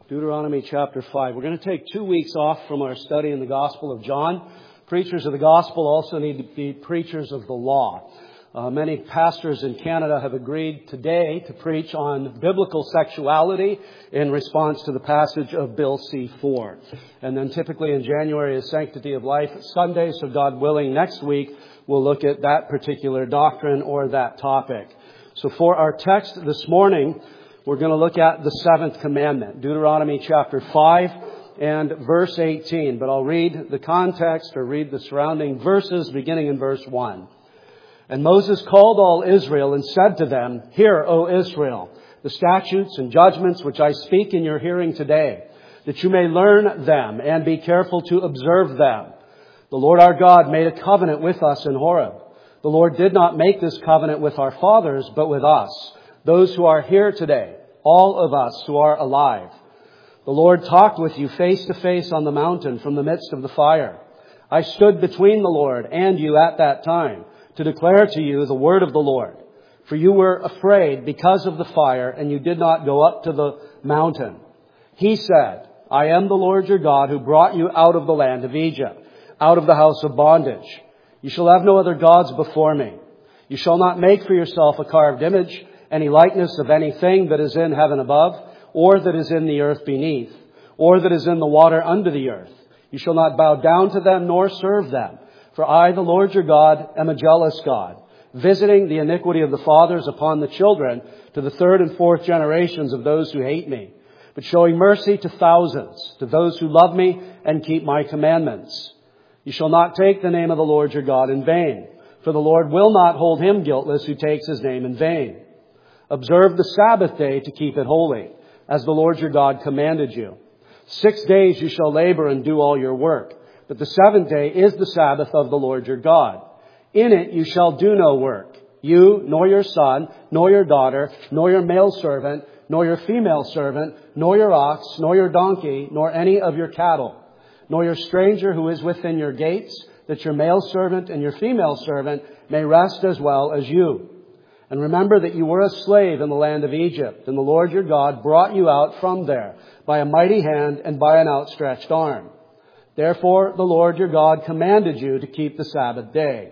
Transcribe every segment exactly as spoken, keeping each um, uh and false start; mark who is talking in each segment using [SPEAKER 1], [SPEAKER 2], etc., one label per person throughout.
[SPEAKER 1] Deuteronomy chapter five. We're going to take two weeks off from our study in the Gospel of John. Preachers of the Gospel also need to be preachers of the law. Uh, many pastors in Canada have agreed today to preach on biblical sexuality in response to the passage of Bill C four. And then typically in January is Sanctity of Life Sunday, so God willing, next week we'll look at that particular doctrine or that topic. So for our text this morning, we're going to look at the seventh commandment, Deuteronomy chapter five and verse eighteen. But I'll read the context or read the surrounding verses beginning in verse one. And Moses called all Israel and said to them, "Hear, O Israel, the statutes and judgments which I speak in your hearing today, that you may learn them and be careful to observe them. The Lord our God made a covenant with us in Horeb. The Lord did not make this covenant with our fathers, but with us, those who are here today, all of us who are alive. The Lord talked with you face to face on the mountain from the midst of the fire. I stood between the Lord and you at that time to declare to you the word of the Lord. For you were afraid because of the fire, and you did not go up to the mountain. He said, I am the Lord your God who brought you out of the land of Egypt, out of the house of bondage. You shall have no other gods before me. You shall not make for yourself a carved image, any likeness of anything that is in heaven above, or that is in the earth beneath, or that is in the water under the earth. You shall not bow down to them nor serve them. For I, the Lord your God, am a jealous God, visiting the iniquity of the fathers upon the children to the third and fourth generations of those who hate me, but showing mercy to thousands, to those who love me and keep my commandments. You shall not take the name of the Lord your God in vain, for the Lord will not hold him guiltless who takes his name in vain. Observe the Sabbath day to keep it holy, as the Lord your God commanded you. Six days you shall labor and do all your work, but the seventh day is the Sabbath of the Lord your God. In it you shall do no work, you, nor your son, nor your daughter, nor your male servant, nor your female servant, nor your ox, nor your donkey, nor any of your cattle, nor your stranger who is within your gates, that your male servant and your female servant may rest as well as you. And remember that you were a slave in the land of Egypt, and the Lord your God brought you out from there by a mighty hand and by an outstretched arm. Therefore the Lord your God commanded you to keep the Sabbath day.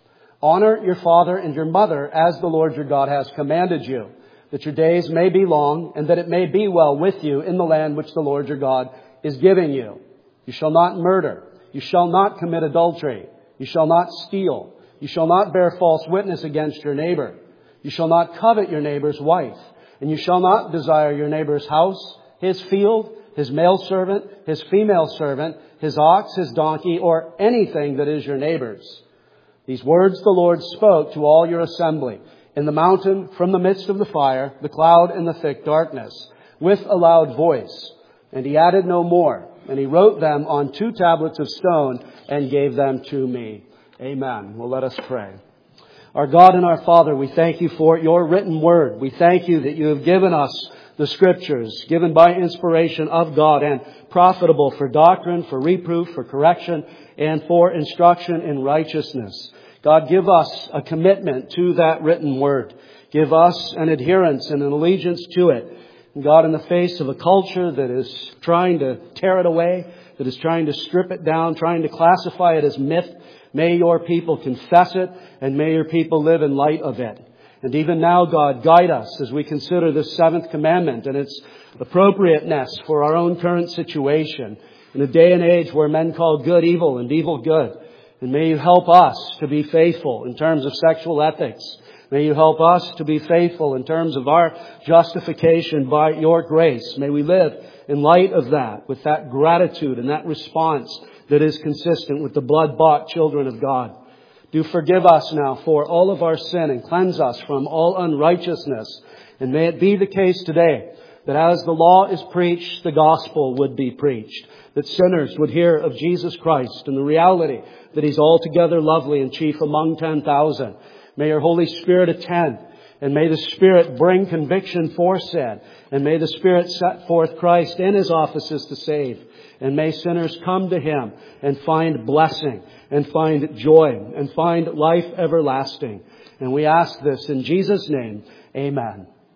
[SPEAKER 1] Honor your father and your mother as the Lord your God has commanded you, that your days may be long and that it may be well with you in the land which the Lord your God is giving you. You shall not murder. You shall not commit adultery. You shall not steal. You shall not bear false witness against your neighbor. You shall not covet your neighbor's wife. And you shall not desire your neighbor's house, his field, his male servant, his female servant, his ox, his donkey, or anything that is your neighbor's. These words the Lord spoke to all your assembly in the mountain from the midst of the fire, the cloud and the thick darkness, with a loud voice. And he added no more. And he wrote them on two tablets of stone and gave them to me. Amen. Well, let us pray. Our God and our Father, we thank you for your written word. We thank you that you have given us the Scriptures, given by inspiration of God and profitable for doctrine, for reproof, for correction, and for instruction in righteousness. God, give us a commitment to that written word. Give us an adherence and an allegiance to it. And God, in the face of a culture that is trying to tear it away, that is trying to strip it down, trying to classify it as myth, may your people confess it, and may your people live in light of it. And even now, God, guide us as we consider this seventh commandment and its appropriateness for our own current situation in a day and age where men call good evil and evil good. And may you help us to be faithful in terms of sexual ethics. May you help us to be faithful in terms of our justification by your grace. May we live in light of that, with that gratitude and that response that is consistent with the blood-bought children of God. Do forgive us now for all of our sin and cleanse us from all unrighteousness. And may it be the case today that as the law is preached, the gospel would be preached. That sinners would hear of Jesus Christ and the reality that He's altogether lovely and chief among ten thousand. May your Holy Spirit attend, and may the Spirit bring conviction for sin, and may the Spirit set forth Christ in His offices to save, and may sinners come to Him and find blessing, and find joy, and find life everlasting. And we ask this in Jesus' name. Amen.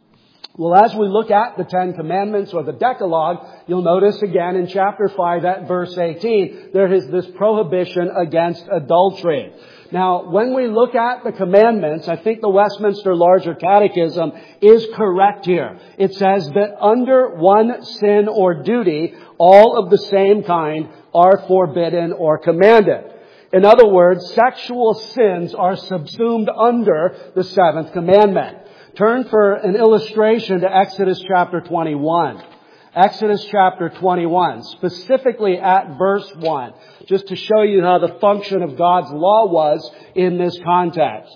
[SPEAKER 1] Well, as we look at the Ten Commandments or the Decalogue, you'll notice again in chapter five at verse eighteen, there is this prohibition against adultery. Now, when we look at the commandments, I think the Westminster Larger Catechism is correct here. It says that under one sin or duty, all of the same kind are forbidden or commanded. In other words, sexual sins are subsumed under the seventh commandment. Turn for an illustration to Exodus chapter twenty-one. Exodus chapter twenty-one, specifically at verse one, just to show you how the function of God's law was in this context.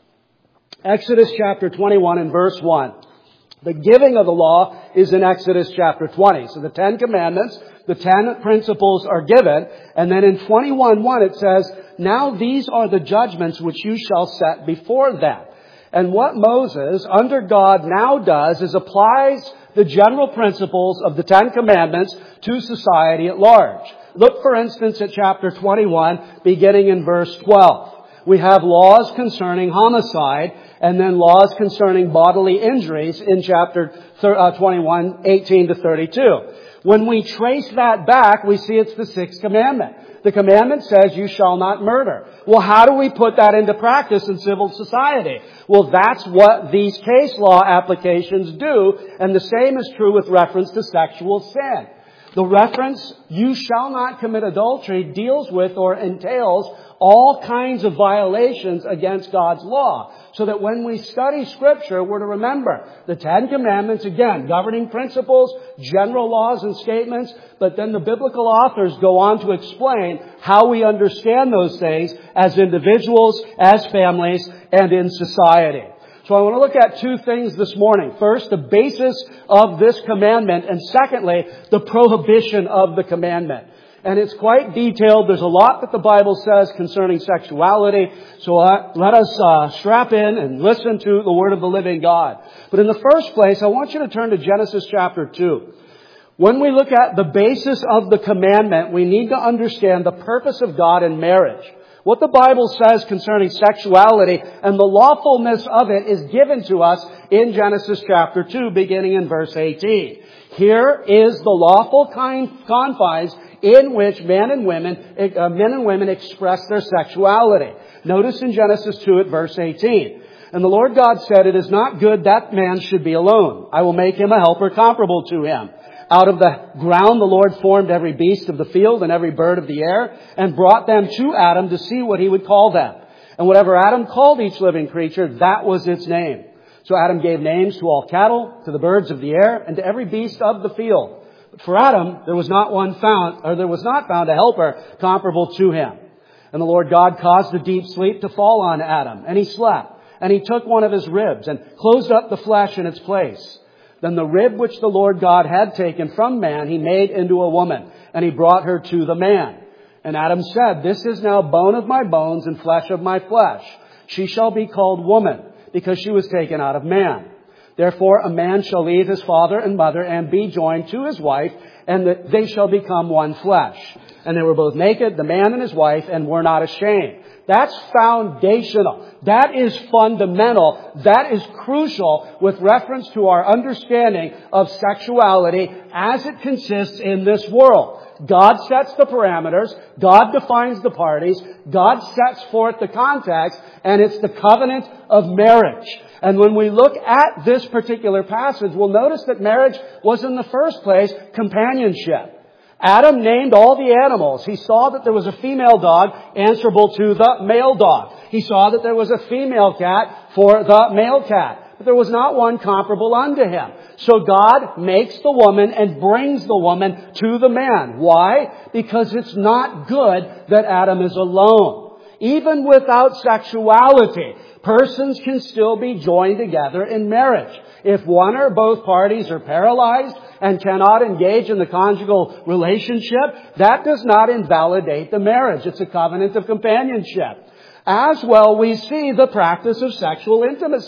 [SPEAKER 1] Exodus chapter twenty-one and verse one. The giving of the law is in Exodus chapter twenty. So the Ten Commandments, the Ten Principles are given. And then in twenty-one one it says, "Now these are the judgments which you shall set before them." And what Moses, under God, now does is applies the general principles of the Ten Commandments to society at large. Look, for instance, at chapter twenty-one, beginning in verse twelve. We have laws concerning homicide, and then laws concerning bodily injuries in chapter twenty-one, eighteen to thirty-two. When we trace that back, we see it's the sixth commandment. The commandment says, "You shall not murder." Well, how do we put that into practice in civil society? Well, that's what these case law applications do, and the same is true with reference to sexual sin. The reference, "You shall not commit adultery," deals with or entails all kinds of violations against God's law. So that when we study Scripture, we're to remember the Ten Commandments, again, governing principles, general laws and statements, but then the biblical authors go on to explain how we understand those things as individuals, as families, and in society. So I want to look at two things this morning. First, the basis of this commandment, and secondly, the prohibition of the commandment. And it's quite detailed. There's a lot that the Bible says concerning sexuality. So uh, let us uh, strap in and listen to the Word of the living God. But in the first place, I want you to turn to Genesis chapter two. When we look at the basis of the commandment, we need to understand the purpose of God in marriage. What the Bible says concerning sexuality and the lawfulness of it is given to us in Genesis chapter two, beginning in verse eighteen. Here is the lawful confines in which men and women, uh, men and women express their sexuality. Notice in Genesis two at verse eighteen. "And the Lord God said, It is not good that man should be alone. I will make him a helper comparable to him. Out of the ground the Lord formed every beast of the field and every bird of the air, and brought them to Adam to see what he would call them. And whatever Adam called each living creature, that was its name. So Adam gave names to all cattle, to the birds of the air, and to every beast of the field. But for Adam, there was not one found, or there was not found a helper comparable to him. And the Lord God caused a deep sleep to fall on Adam, and he slept. And he took one of his ribs and closed up the flesh in its place. Then the rib which the Lord God had taken from man, he made into a woman, and he brought her to the man. And Adam said, This is now bone of my bones and flesh of my flesh. She shall be called woman, because she was taken out of man. Therefore a man shall leave his father and mother and be joined to his wife, and they shall become one flesh. And they were both naked, the man and his wife, and were not ashamed." That's foundational. That is fundamental. That is crucial with reference to our understanding of sexuality as it consists in this world. God sets the parameters. God defines the parties. God sets forth the context, and it's the covenant of marriage. And when we look at this particular passage, we'll notice that marriage was in the first place companionship. Adam named all the animals. He saw that there was a female dog answerable to the male dog. He saw that there was a female cat for the male cat. But there was not one comparable unto him. So God makes the woman and brings the woman to the man. Why? Because it's not good that Adam is alone. Even without sexuality, persons can still be joined together in marriage. If one or both parties are paralyzed and cannot engage in the conjugal relationship, that does not invalidate the marriage. It's a covenant of companionship. As well, we see the practice of sexual intimacy.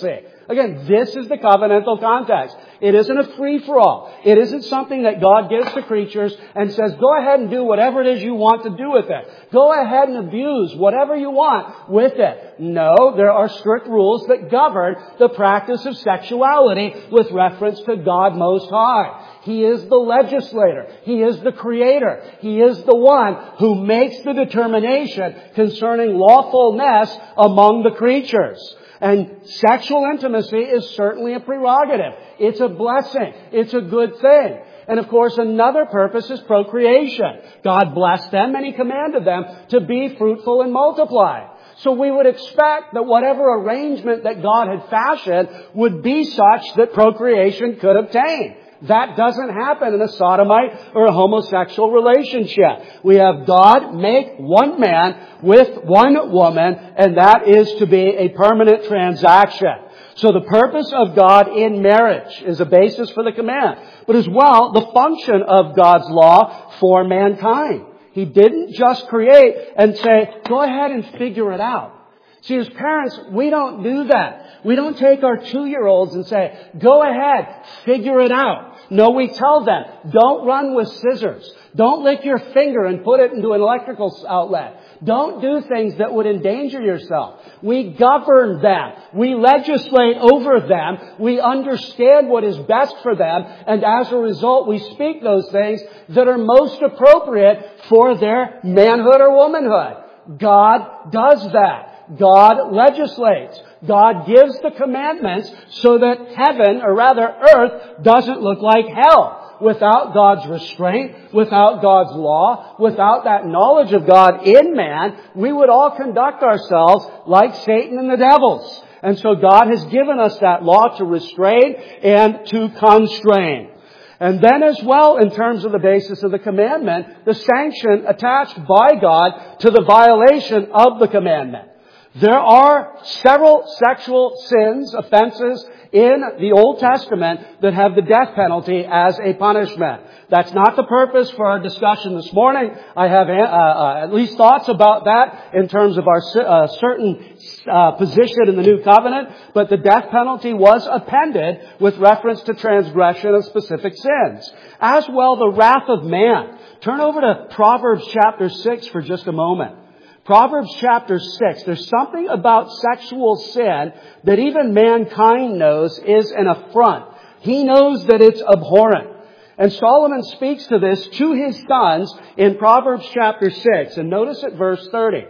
[SPEAKER 1] Again, this is the covenantal context. It isn't a free-for-all. It isn't something that God gives to creatures and says, go ahead and do whatever it is you want to do with it. Go ahead and abuse whatever you want with it. No, there are strict rules that govern the practice of sexuality with reference to God Most High. He is the legislator. He is the creator. He is the one who makes the determination concerning lawfulness among the creatures. And sexual intimacy is certainly a prerogative. It's a blessing. It's a good thing. And of course, another purpose is procreation. God blessed them and He commanded them to be fruitful and multiply. So we would expect that whatever arrangement that God had fashioned would be such that procreation could obtain. That doesn't happen in a sodomite or a homosexual relationship. We have God make one man with one woman, and that is to be a permanent transaction. So the purpose of God in marriage is a basis for the command, but as well the function of God's law for mankind. He didn't just create and say, go ahead and figure it out. See, as parents, we don't do that. We don't take our two-year-olds and say, go ahead, figure it out. No, we tell them, don't run with scissors. Don't lick your finger and put it into an electrical outlet. Don't do things that would endanger yourself. We govern them. We legislate over them. We understand what is best for them. And as a result, we speak those things that are most appropriate for their manhood or womanhood. God does that. God legislates. God gives the commandments so that heaven, or rather earth, doesn't look like hell. Without God's restraint, without God's law, without that knowledge of God in man, we would all conduct ourselves like Satan and the devils. And so God has given us that law to restrain and to constrain. And then as well, in terms of the basis of the commandment, the sanction attached by God to the violation of the commandment. There are several sexual sins, offenses in the Old Testament that have the death penalty as a punishment. That's not the purpose for our discussion this morning. I have uh, uh, at least thoughts about that in terms of our uh, certain uh, position in the New Covenant, but the death penalty was appended with reference to transgression of specific sins. As well, the wrath of man. Turn over to Proverbs chapter six for just a moment. Proverbs chapter six, there's something about sexual sin that even mankind knows is an affront. He knows that it's abhorrent. And Solomon speaks to this to his sons in Proverbs chapter six. And notice at verse thirty.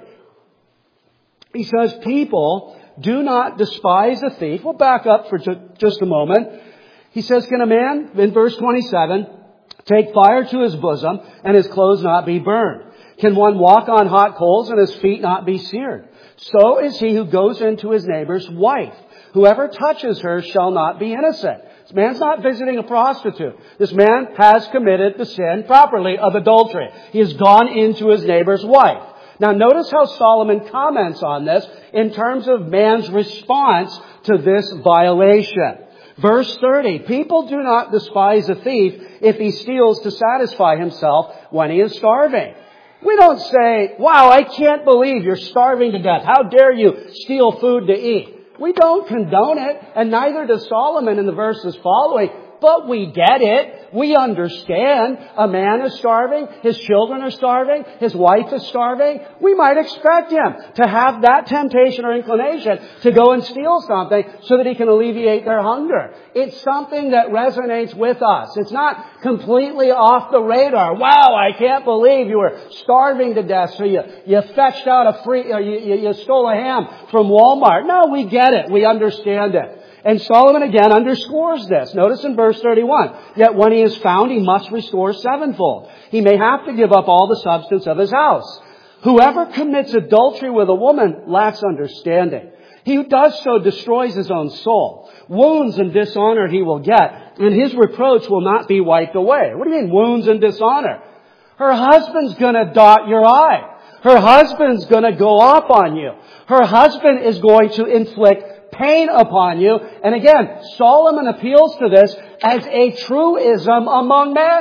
[SPEAKER 1] He says, people, do not despise a thief. We'll back up for just a moment. He says, can a man, in verse twenty-seven, take fire to his bosom and his clothes not be burned? Can one walk on hot coals and his feet not be seared? So is he who goes into his neighbor's wife. Whoever touches her shall not be innocent. This man's not visiting a prostitute. This man has committed the sin properly of adultery. He has gone into his neighbor's wife. Now notice how Solomon comments on this in terms of man's response to this violation. Verse thirty, people do not despise a thief if he steals to satisfy himself when he is starving. We don't say, wow, I can't believe you're starving to death. How dare you steal food to eat? We don't condone it, and neither does Solomon in the verses following. But we get it. We understand a man is starving. His children are starving. His wife is starving. We might expect him to have that temptation or inclination to go and steal something so that he can alleviate their hunger. It's something that resonates with us. It's not completely off the radar. Wow, I can't believe you were starving to death, so you, you fetched out a free, or you, you, you stole a ham from Walmart. No, we get it. We understand it. And Solomon again underscores this. Notice in verse thirty-one, yet when he is found, he must restore sevenfold. He may have to give up all the substance of his house. Whoever commits adultery with a woman lacks understanding. He who does so destroys his own soul. Wounds and dishonor he will get, and his reproach will not be wiped away. What do you mean, wounds and dishonor? Her husband's gonna dot your I. Her husband's gonna go up on you. Her husband is going to inflict pain upon you. And again, Solomon appeals to this as a truism among men.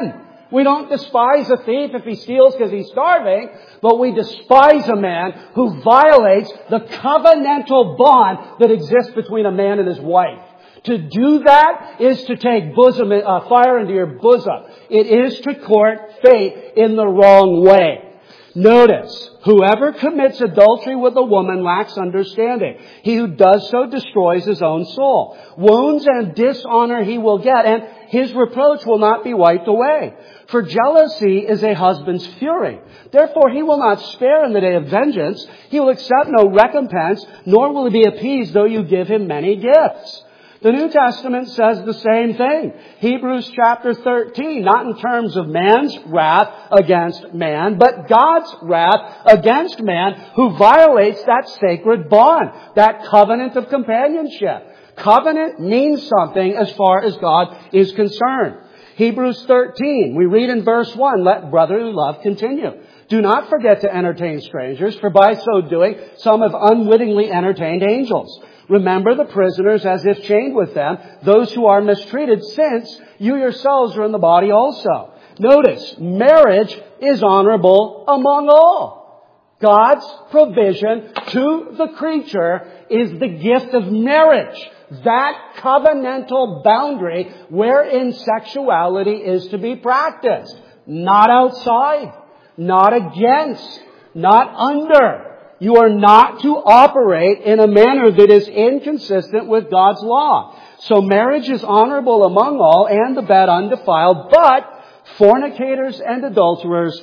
[SPEAKER 1] We don't despise a thief if he steals because he's starving, but we despise a man who violates the covenantal bond that exists between a man and his wife. To do that is to take bosom, uh, fire into your bosom. It is to court fate in the wrong way. Notice, whoever commits adultery with a woman lacks understanding. He who does so destroys his own soul. Wounds and dishonor he will get, and his reproach will not be wiped away. For jealousy is a husband's fury. Therefore he will not spare in the day of vengeance. He will accept no recompense, nor will he be appeased though you give him many gifts. The New Testament says the same thing. Hebrews chapter thirteen, not in terms of man's wrath against man, but God's wrath against man who violates that sacred bond, that covenant of companionship. Covenant means something as far as God is concerned. Hebrews thirteen, we read in verse one, let brotherly love continue. Do not forget to entertain strangers, for by so doing, some have unwittingly entertained angels. Remember the prisoners as if chained with them, those who are mistreated, since you yourselves are in the body also. Notice, marriage is honorable among all. God's provision to the creature is the gift of marriage. That covenantal boundary wherein sexuality is to be practiced. Not outside, not against, not under. You are not to operate in a manner that is inconsistent with God's law. So marriage is honorable among all, and the bed undefiled, but fornicators and adulterers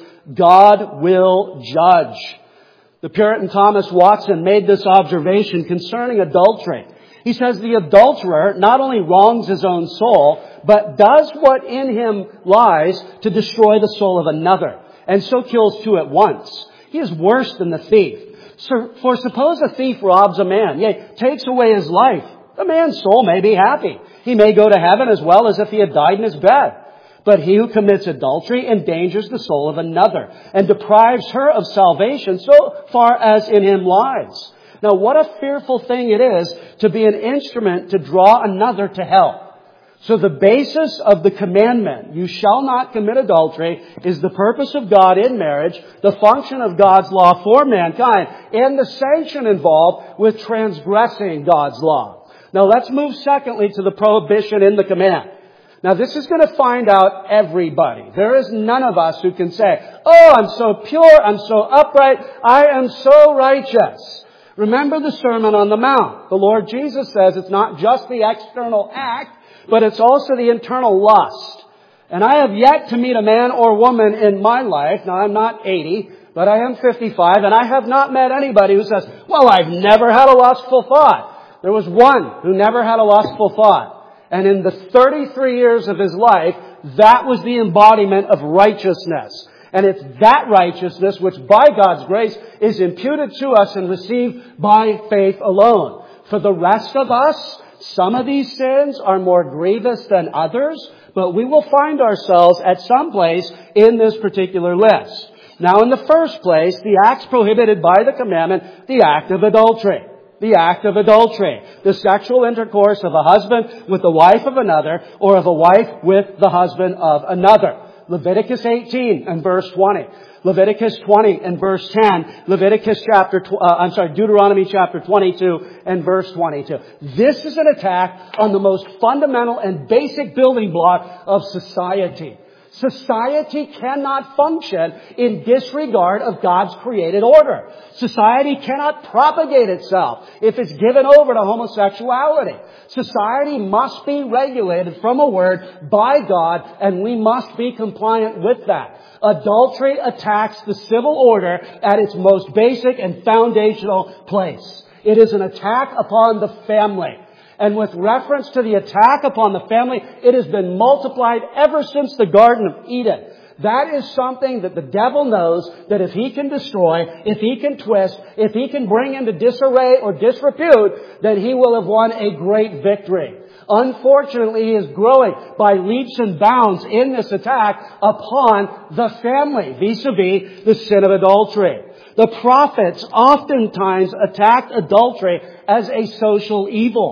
[SPEAKER 1] God will judge. The Puritan Thomas Watson made this observation concerning adultery. He says the adulterer not only wrongs his own soul, but does what in him lies to destroy the soul of another, and so kills two at once. He is worse than the thief. For suppose a thief robs a man, yea, takes away his life. The man's soul may be happy. He may go to heaven as well as if he had died in his bed. But he who commits adultery endangers the soul of another and deprives her of salvation so far as in him lies. Now, what a fearful thing it is to be an instrument to draw another to hell. So the basis of the commandment, you shall not commit adultery, is the purpose of God in marriage, the function of God's law for mankind, and the sanction involved with transgressing God's law. Now let's move secondly to the prohibition in the command. Now this is going to find out everybody. There is none of us who can say, oh, I'm so pure, I'm so upright, I am so righteous. Remember the Sermon on the Mount. The Lord Jesus says it's not just the external act, but it's also the internal lust. And I have yet to meet a man or woman in my life, now I'm not eighty, but I am fifty-five, and I have not met anybody who says, well, I've never had a lustful thought. There was one who never had a lustful thought. And in the thirty-three years of his life, that was the embodiment of righteousness. And it's that righteousness which by God's grace is imputed to us and received by faith alone. For the rest of us, some of these sins are more grievous than others, but we will find ourselves at some place in this particular list. Now, in the first place, the acts prohibited by the commandment, the act of adultery. The act of adultery. The sexual intercourse of a husband with the wife of another, or of a wife with the husband of another. Leviticus eighteen and verse twenty. Leviticus twenty and verse ten. Leviticus chapter, uh, I'm sorry, Deuteronomy chapter twenty-two and verse twenty-two. This is an attack on the most fundamental and basic building block of society. Society cannot function in disregard of God's created order. Society cannot propagate itself if it's given over to homosexuality. Society must be regulated from a word by God, and we must be compliant with that. Adultery attacks the civil order at its most basic and foundational place. It is an attack upon the family. And with reference to the attack upon the family, it has been multiplied ever since the Garden of Eden. That is something that the devil knows that if he can destroy, if he can twist, if he can bring into disarray or disrepute, then he will have won a great victory. Unfortunately, he is growing by leaps and bounds in this attack upon the family, vis-a-vis the sin of adultery. The prophets oftentimes attacked adultery as a social evil.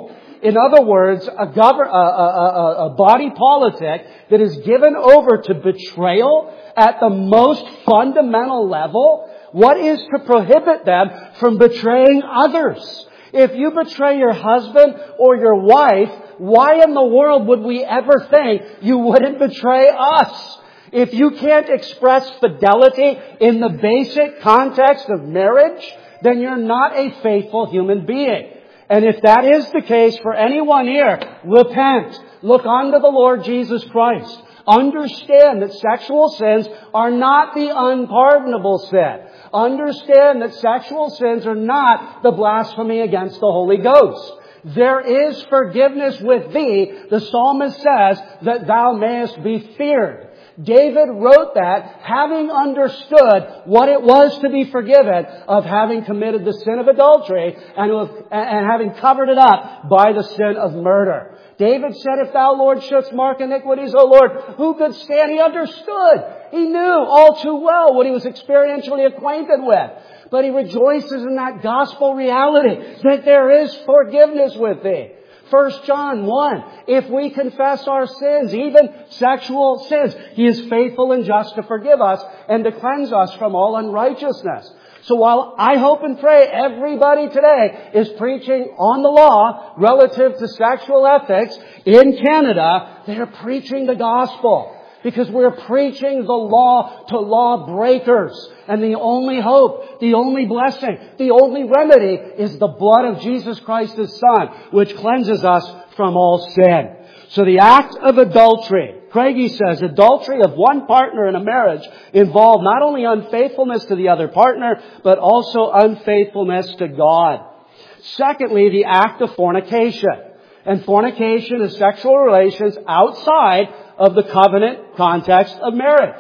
[SPEAKER 1] In other words, a, govern, a, a, a, a body politic that is given over to betrayal at the most fundamental level, what is to prohibit them from betraying others? If you betray your husband or your wife, why in the world would we ever think you wouldn't betray us? If you can't express fidelity in the basic context of marriage, then you're not a faithful human being. And if that is the case for anyone here, repent. Look unto the Lord Jesus Christ. Understand that sexual sins are not the unpardonable sin. Understand that sexual sins are not the blasphemy against the Holy Ghost. There is forgiveness with thee, the psalmist says, that thou mayest be feared. David wrote that having understood what it was to be forgiven of having committed the sin of adultery and, of, and having covered it up by the sin of murder. David said, if thou, Lord, shouldst mark iniquities, O Lord, who could stand? He understood. He knew all too well what he was experientially acquainted with. But he rejoices in that gospel reality that there is forgiveness with thee. First John one, if we confess our sins, even sexual sins, He is faithful and just to forgive us and to cleanse us from all unrighteousness. So while I hope and pray everybody today is preaching on the law relative to sexual ethics in Canada, they are preaching the gospel. Because we're preaching the law to lawbreakers. And the only hope, the only blessing, the only remedy is the blood of Jesus Christ, His Son, which cleanses us from all sin. So the act of adultery, Craigie says, adultery of one partner in a marriage involved not only unfaithfulness to the other partner, but also unfaithfulness to God. Secondly, the act of fornication. And fornication is sexual relations outside of the covenant context of marriage.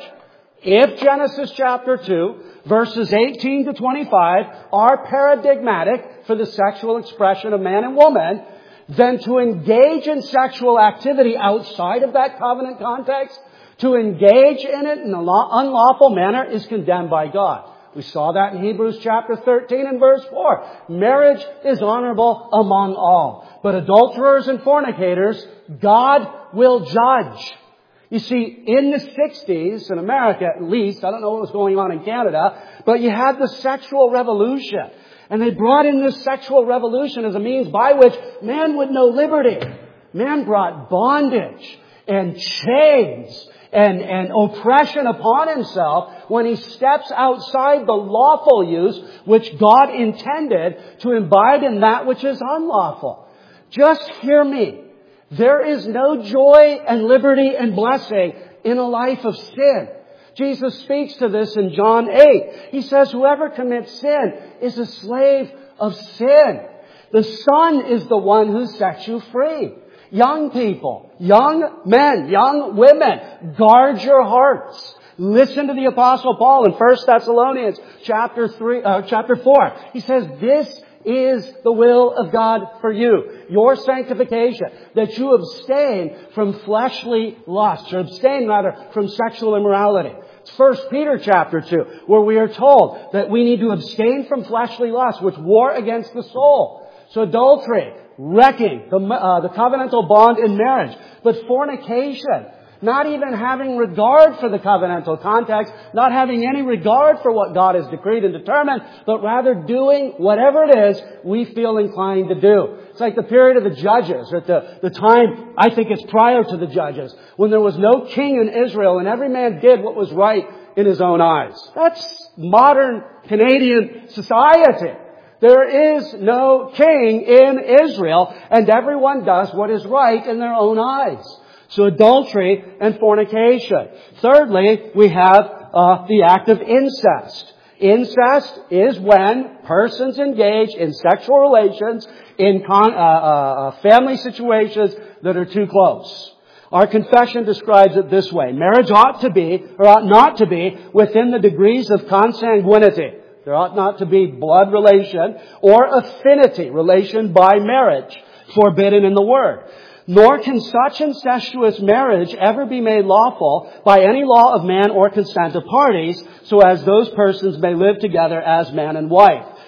[SPEAKER 1] If Genesis chapter two, verses eighteen to twenty-five are paradigmatic for the sexual expression of man and woman, then to engage in sexual activity outside of that covenant context, to engage in it in an unlawful manner is condemned by God. We saw that in Hebrews chapter thirteen and verse four. Marriage is honorable among all. But adulterers and fornicators, God will judge. You see, in the sixties, in America at least, I don't know what was going on in Canada, but you had the sexual revolution. And they brought in this sexual revolution as a means by which man would know liberty. Man brought bondage and chains and, and oppression upon himself when he steps outside the lawful use which God intended to imbibe in that which is unlawful. Just hear me. There is no joy and liberty and blessing in a life of sin. Jesus speaks to this in John eight. He says, whoever commits sin is a slave of sin. The Son is the one who sets you free. Young people, young men, young women, guard your hearts. Listen to the Apostle Paul in First Thessalonians chapter three, uh, chapter four. He says, this is the will of God for you, your sanctification, that you abstain from fleshly lusts, or abstain rather from sexual immorality. It's First Peter chapter two, where we are told that we need to abstain from fleshly lusts, which war against the soul. So adultery, wrecking the, uh, the covenantal bond in marriage, but fornication, not even having regard for the covenantal context, not having any regard for what God has decreed and determined, but rather doing whatever it is we feel inclined to do. It's like the period of the judges, or at the, the time, I think it's prior to the judges, when there was no king in Israel and every man did what was right in his own eyes. That's modern Canadian society. There is no king in Israel, and everyone does what is right in their own eyes. So adultery and fornication. Thirdly, we have uh, the act of incest. Incest is when persons engage in sexual relations in con- uh, uh, family situations that are too close. Our confession describes it this way. Marriage ought to be, or ought not to be, within the degrees of consanguinity. There ought not to be blood relation or affinity, relation by marriage, forbidden in the Word. Nor can such incestuous marriage ever be made lawful by any law of man or consent of parties, so as those persons may live together as man and wife.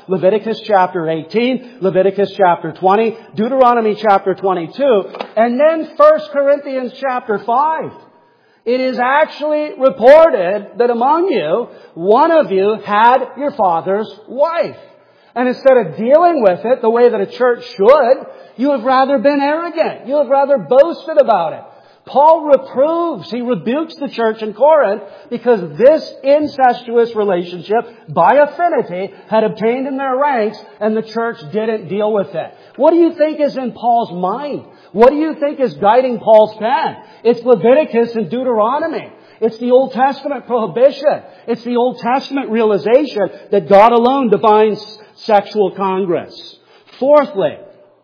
[SPEAKER 1] Leviticus chapter eighteen, Leviticus chapter twenty, Deuteronomy chapter twenty-two, and then First Corinthians chapter five. It is actually reported that among you, one of you had your father's wife. And instead of dealing with it the way that a church should, you have rather been arrogant. You have rather boasted about it. Paul reproves, he rebukes the church in Corinth because this incestuous relationship, by affinity, had obtained in their ranks and the church didn't deal with it. What do you think is in Paul's mind? What do you think is guiding Paul's pen? It's Leviticus and Deuteronomy. It's the Old Testament prohibition. It's the Old Testament realization that God alone defines sexual congress. Fourthly,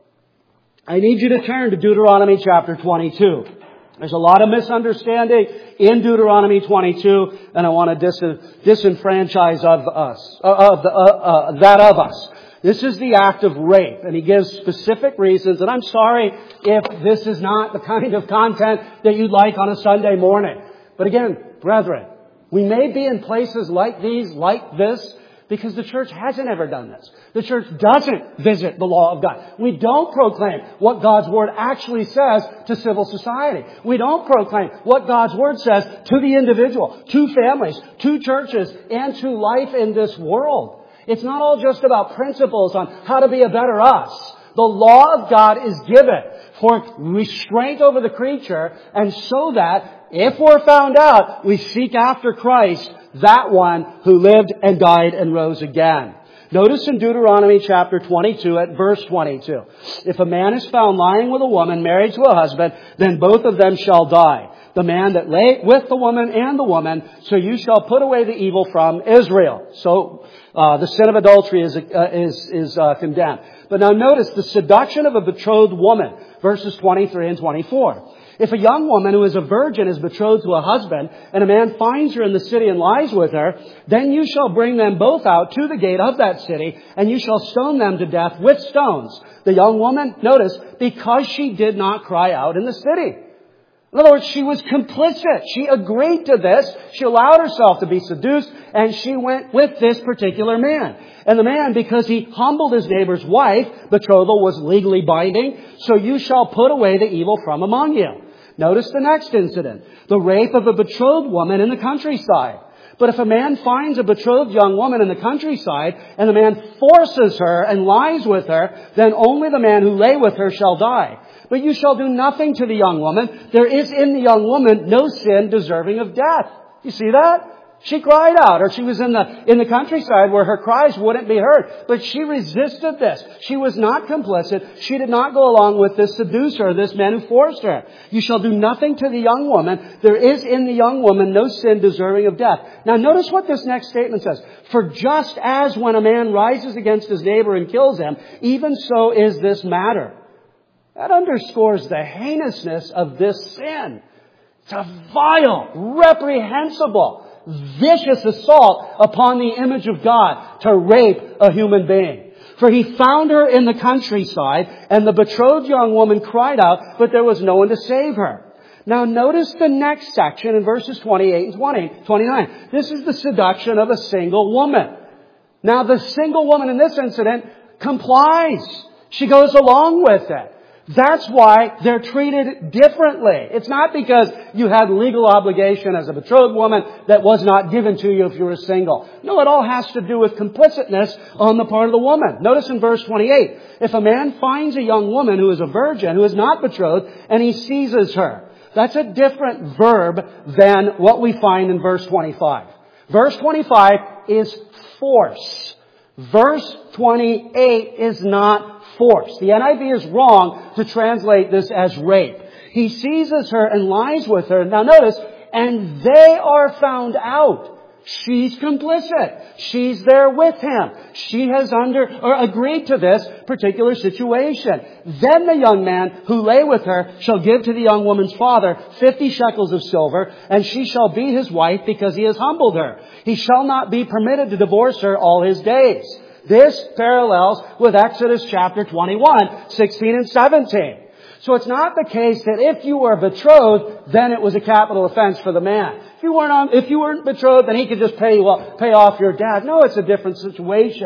[SPEAKER 1] I need you to turn to Deuteronomy chapter twenty-two. There's a lot of misunderstanding in Deuteronomy twenty-two, and I want to dis- disenfranchise of us, of the, uh, uh, that of us. This is the act of rape, and he gives specific reasons, and I'm sorry if this is not the kind of content that you'd like on a Sunday morning. But again, brethren, we may be in places like these, like this, because the church hasn't ever done this. The church doesn't visit the law of God. We don't proclaim what God's Word actually says to civil society. We don't proclaim what God's Word says to the individual, to families, to churches, and to life in this world. It's not all just about principles on how to be a better us. The law of God is given for restraint over the creature, and so that if we're found out, we seek after Christ, that one who lived and died and rose again. Notice in Deuteronomy chapter twenty-two at verse twenty-two. If a man is found lying with a woman married to a husband, then both of them shall die. The man that lay with the woman and the woman, so you shall put away the evil from Israel. So uh, the sin of adultery is uh, is is uh, condemned. But now notice the seduction of a betrothed woman, verses twenty-three and twenty-four. If a young woman who is a virgin is betrothed to a husband, and a man finds her in the city and lies with her, then you shall bring them both out to the gate of that city, and you shall stone them to death with stones. The young woman, notice, because she did not cry out in the city. In other words, she was complicit. She agreed to this. She allowed herself to be seduced, and she went with this particular man. And the man, because he humbled his neighbor's wife, betrothal was legally binding, so you shall put away the evil from among you. Notice the next incident, the rape of a betrothed woman in the countryside. But if a man finds a betrothed young woman in the countryside, and the man forces her and lies with her, then only the man who lay with her shall die. But you shall do nothing to the young woman. There is in the young woman no sin deserving of death. You see that? She cried out, or she was in the, in the countryside where her cries wouldn't be heard. But she resisted this. She was not complicit. She did not go along with this seducer, this man who forced her. You shall do nothing to the young woman. There is in the young woman no sin deserving of death. Now notice what this next statement says. For just as when a man rises against his neighbor and kills him, even so is this matter. That underscores the heinousness of this sin. It's a vile, reprehensible, vicious assault upon the image of God to rape a human being. For he found her in the countryside, and the betrothed young woman cried out, but there was no one to save her. Now notice the next section in verses twenty-eight and twenty, twenty-nine. This is the seduction of a single woman. Now the single woman in this incident complies. She goes along with it. That's why they're treated differently. It's not because you had legal obligation as a betrothed woman that was not given to you if you were single. No, it all has to do with complicitness on the part of the woman. Notice in verse twenty-eight, if a man finds a young woman who is a virgin, who is not betrothed, and he seizes her, that's a different verb than what we find in verse twenty-five. Verse twenty-five is force. Verse twenty-eight is not force. The N I V is wrong to translate this as rape. He seizes her and lies with her. Now notice, and they are found out. She's complicit. She's there with him. She has under or agreed to this particular situation. Then the young man who lay with her shall give to the young woman's father fifty shekels of silver, and she shall be his wife because he has humbled her. He shall not be permitted to divorce her all his days. This parallels with Exodus chapter twenty-one, sixteen and seventeen. So it's not the case that if you were betrothed, then it was a capital offense for the man. If you weren't on, if you weren't betrothed, then he could just pay, well, pay off your debt. No, it's a different situation.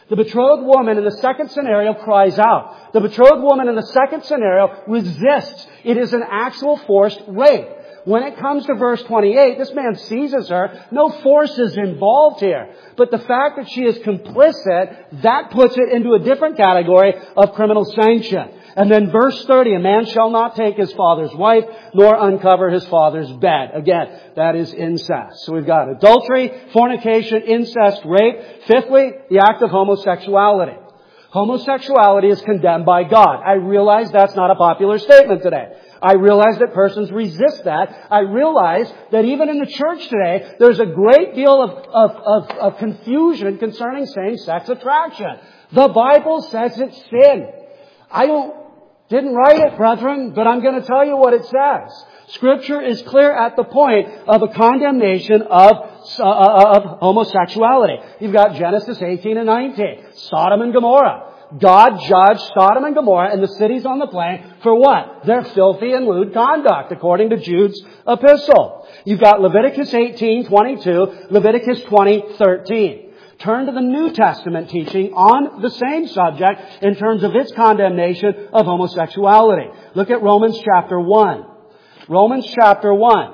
[SPEAKER 1] The betrothed woman in the second scenario cries out. The betrothed woman in the second scenario resists. It is an actual forced rape. When it comes to verse twenty-eight, this man seizes her. No force is involved here. But the fact that she is complicit, that puts it into a different category of criminal sanction. And then verse thirty, a man shall not take his father's wife, nor uncover his father's bed. Again, that is incest. So we've got adultery, fornication, incest, rape. Fifthly, the act of homosexuality. Homosexuality is condemned by God. I realize that's not a popular statement today. I realize that persons resist that. I realize that even in the church today, there's a great deal of, of, of, of confusion concerning same-sex attraction. The Bible says it's sin. I don't, didn't write it, brethren, but I'm going to tell you what it says. Scripture is clear at the point of a condemnation of, uh, of homosexuality. You've got Genesis eighteen and nineteen. Sodom and Gomorrah. God judged Sodom and Gomorrah and the cities on the plain for what? Their filthy and lewd conduct, according to Jude's epistle. You've got Leviticus eighteen twenty-two, Leviticus twenty thirteen. Turn to the New Testament teaching on the same subject in terms of its condemnation of homosexuality. Look at Romans chapter one. Romans chapter one.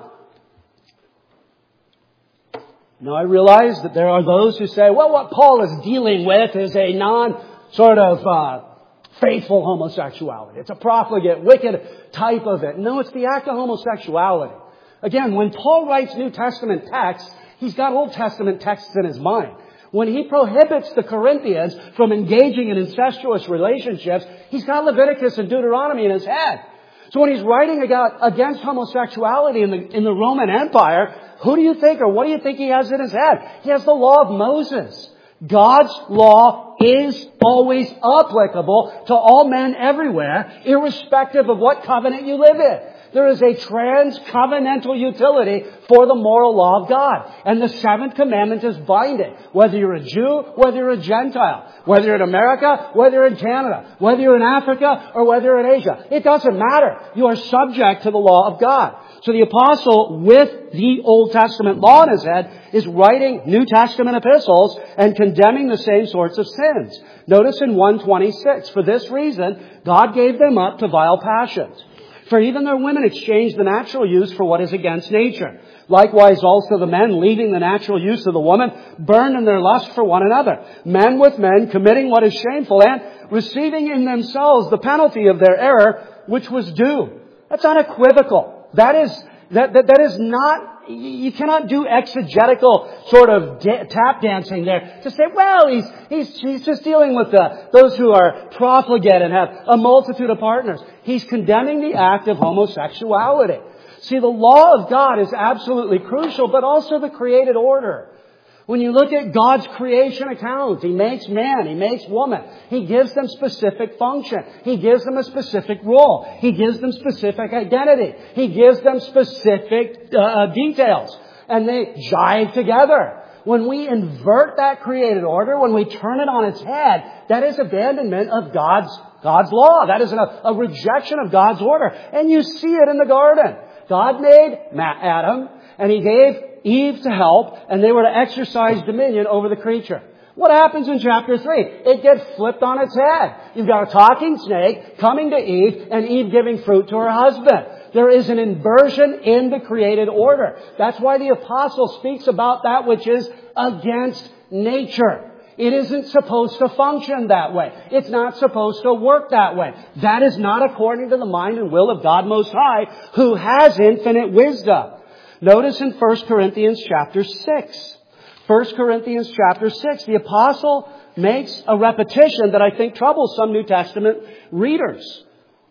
[SPEAKER 1] Now I realize that there are those who say, well, what Paul is dealing with is a non sort of uh, faithful homosexuality. It's a profligate, wicked type of it. No, it's the act of homosexuality. Again, when Paul writes New Testament texts, he's got Old Testament texts in his mind. When he prohibits the Corinthians from engaging in incestuous relationships, he's got Leviticus and Deuteronomy in his head. So when he's writing about, against homosexuality in the, in the Roman Empire, who do you think, or what do you think he has in his head? He has the law of Moses. God's law is always applicable to all men everywhere, irrespective of what covenant you live in. There is a trans-covenantal utility for the moral law of God. And the seventh commandment is binding. Whether you're a Jew, whether you're a Gentile, whether you're in America, whether you're in Canada, whether you're in Africa, or whether you're in Asia. It doesn't matter. You are subject to the law of God. So the apostle, with the Old Testament law in his head, is writing New Testament epistles and condemning the same sorts of sins. Notice in one twenty-six, for this reason, God gave them up to vile passions. For even their women exchanged the natural use for what is against nature. Likewise also the men, leaving the natural use of the woman, burned in their lust for one another. Men with men, committing what is shameful, and receiving in themselves the penalty of their error, which was due. That's unequivocal. That is, that, that, that is not, you cannot do exegetical sort of da- tap dancing there to say, well, he's, he's, he's just dealing with the, those who are profligate and have a multitude of partners. He's condemning the act of homosexuality. See, the law of God is absolutely crucial, but also the created order. When you look at God's creation account, He makes man, He makes woman. He gives them specific function. He gives them a specific role. He gives them specific identity. He gives them specific uh, details. And they jive together. When we invert that created order, when we turn it on its head, that is abandonment of God's, God's law. That is a, a rejection of God's order. And you see it in the garden. God made Adam, and He gave Eve to help, and they were to exercise dominion over the creature. What happens in chapter three? It gets flipped on its head. You've got a talking snake coming to Eve, and Eve giving fruit to her husband. There is an inversion in the created order. That's why the apostle speaks about that which is against nature. It isn't supposed to function that way. It's not supposed to work that way. That is not according to the mind and will of God Most High, who has infinite wisdom. Notice in First Corinthians chapter six. First Corinthians chapter six, the apostle makes a repetition that I think troubles some New Testament readers.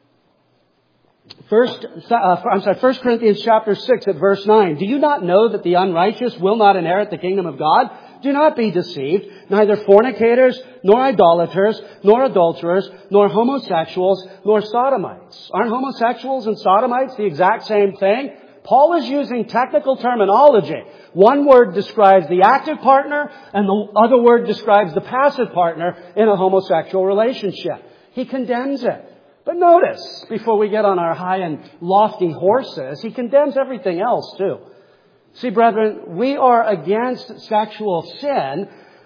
[SPEAKER 1] First, uh, I'm sorry, First Corinthians chapter six at verse nine. Do you not know that the unrighteous will not inherit the kingdom of God? Do not be deceived. Neither fornicators, nor idolaters, nor adulterers, nor homosexuals, nor sodomites. Aren't homosexuals and sodomites the exact same thing? Paul is using technical terminology. One word describes the active partner, and the other word describes the passive partner in a homosexual relationship. He condemns it. But notice, before we get on our high and lofty horses, he condemns everything else too. See, brethren, we are against sexual sin,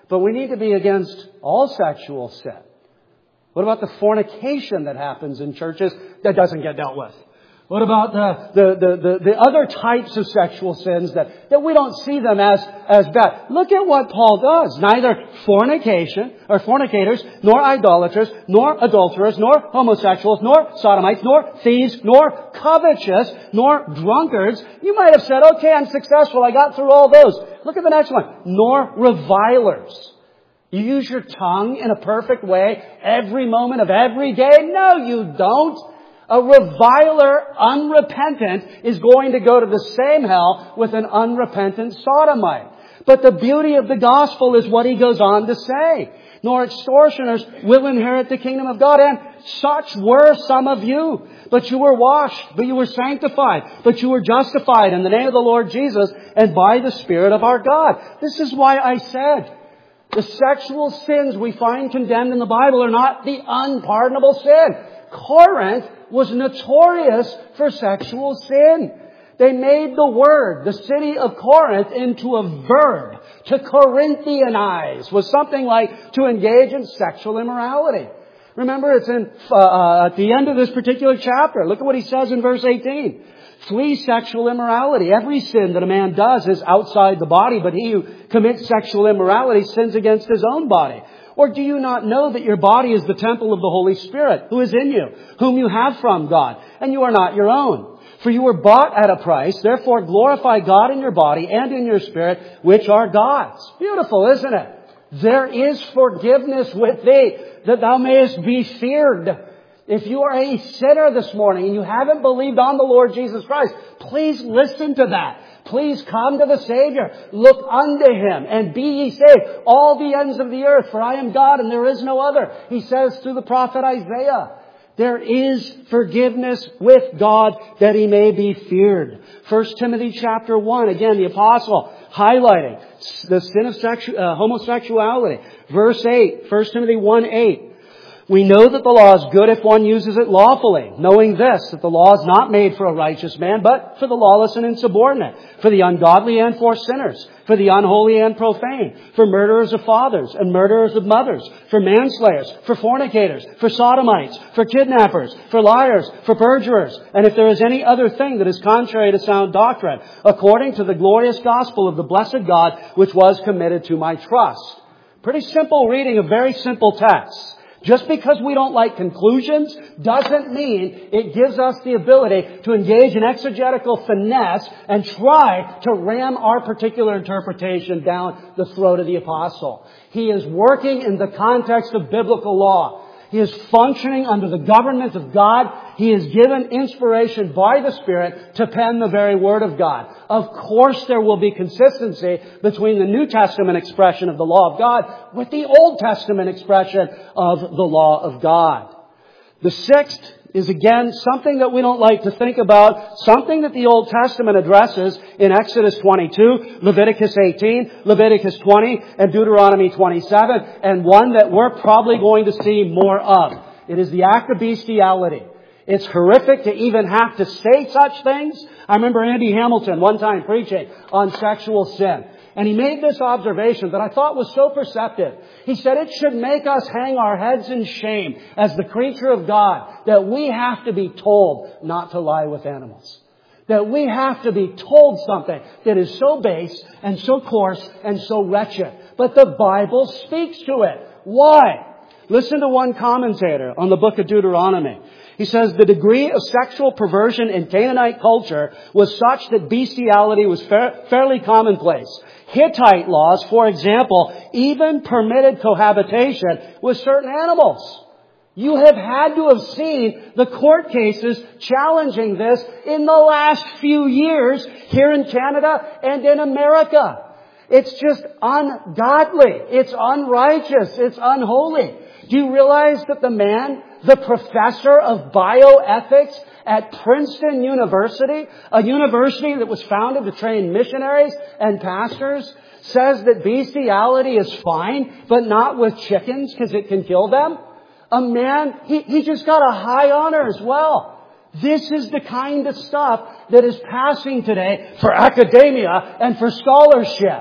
[SPEAKER 1] But we need to be against all sexual sin. What about the fornication that happens in churches that doesn't get dealt with? What about the, the, the, the, the other types of sexual sins that, that we don't see them as, as bad? Look at what Paul does. Neither fornication, or fornicators, nor idolaters, nor adulterers, nor homosexuals, nor sodomites, nor thieves, nor covetous, nor drunkards. You might have said, okay, I'm successful. I got through all those. Look at the next one. Nor revilers. You use your tongue in a perfect way every moment of every day? No, you don't. A reviler, unrepentant, is going to go to the same hell with an unrepentant sodomite. But the beauty of the gospel is what he goes on to say. Nor extortioners will inherit the kingdom of God. And such were some of you. But you were washed, but you were sanctified, but you were justified in the name of the Lord Jesus and by the Spirit of our God. This is why I said, the sexual sins we find condemned in the Bible are not the unpardonable sin. Corinth was notorious for sexual sin. They made the word, the city of Corinth, into a verb. To Corinthianize was something like to engage in sexual immorality. Remember, it's in uh, at the end of this particular chapter. Look at what he says in verse eighteen. Flee sexual immorality. Every sin that a man does is outside the body, but he who commits sexual immorality sins against his own body. Or do you not know that your body is the temple of the Holy Spirit, who is in you, whom you have from God, and you are not your own? For you were bought at a price, therefore glorify God in your body and in your spirit, which are God's. Beautiful, isn't it? There is forgiveness with thee, that thou mayest be feared. If you are a sinner this morning and you haven't believed on the Lord Jesus Christ, please listen to that. Please come to the Savior. Look unto Him and be ye saved, all the ends of the earth, for I am God and there is no other. He says through the prophet Isaiah, there is forgiveness with God that He may be feared. First Timothy chapter one, again, the apostle highlighting the sin of sexu- uh, homosexuality. Verse eight, First Timothy one eight. We know that the law is good if one uses it lawfully, knowing this, that the law is not made for a righteous man, but for the lawless and insubordinate, for the ungodly and for sinners, for the unholy and profane, for murderers of fathers and murderers of mothers, for manslayers, for fornicators, for sodomites, for kidnappers, for liars, for perjurers, and if there is any other thing that is contrary to sound doctrine, according to the glorious gospel of the blessed God, which was committed to my trust. Pretty simple reading of very simple texts. Just because we don't like conclusions doesn't mean it gives us the ability to engage in exegetical finesse and try to ram our particular interpretation down the throat of the apostle. He is working in the context of biblical law. He is functioning under the government of God. He is given inspiration by the Spirit to pen the very Word of God. Of course, there will be consistency between the New Testament expression of the law of God with the Old Testament expression of the law of God. The sixth is again something that we don't like to think about, something that the Old Testament addresses in Exodus twenty-two, Leviticus eighteen, Leviticus twenty, and Deuteronomy twenty-seven, and one that we're probably going to see more of. It is the act of bestiality. It's horrific to even have to say such things. I remember Andy Hamilton one time preaching on sexual sin. And he made this observation that I thought was so perceptive. He said it should make us hang our heads in shame as the creature of God that we have to be told not to lie with animals. That we have to be told something that is so base and so coarse and so wretched. But the Bible speaks to it. Why? Listen to one commentator on the book of Deuteronomy. He says the degree of sexual perversion in Canaanite culture was such that bestiality was fa- fairly commonplace. Hittite laws, for example, even permitted cohabitation with certain animals. You have had to have seen the court cases challenging this in the last few years here in Canada and in America. It's just ungodly. It's unrighteous. It's unholy. Do you realize that the man, the professor of bioethics at Princeton University, a university that was founded to train missionaries and pastors, says that bestiality is fine, but not with chickens because it can kill them? A man, he, he just got a high honor as well. This is the kind of stuff that is passing today for academia and for scholarship.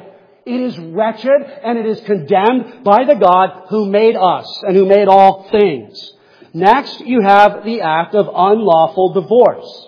[SPEAKER 1] It is wretched and it is condemned by the God who made us and who made all things. Next, you have the act of unlawful divorce.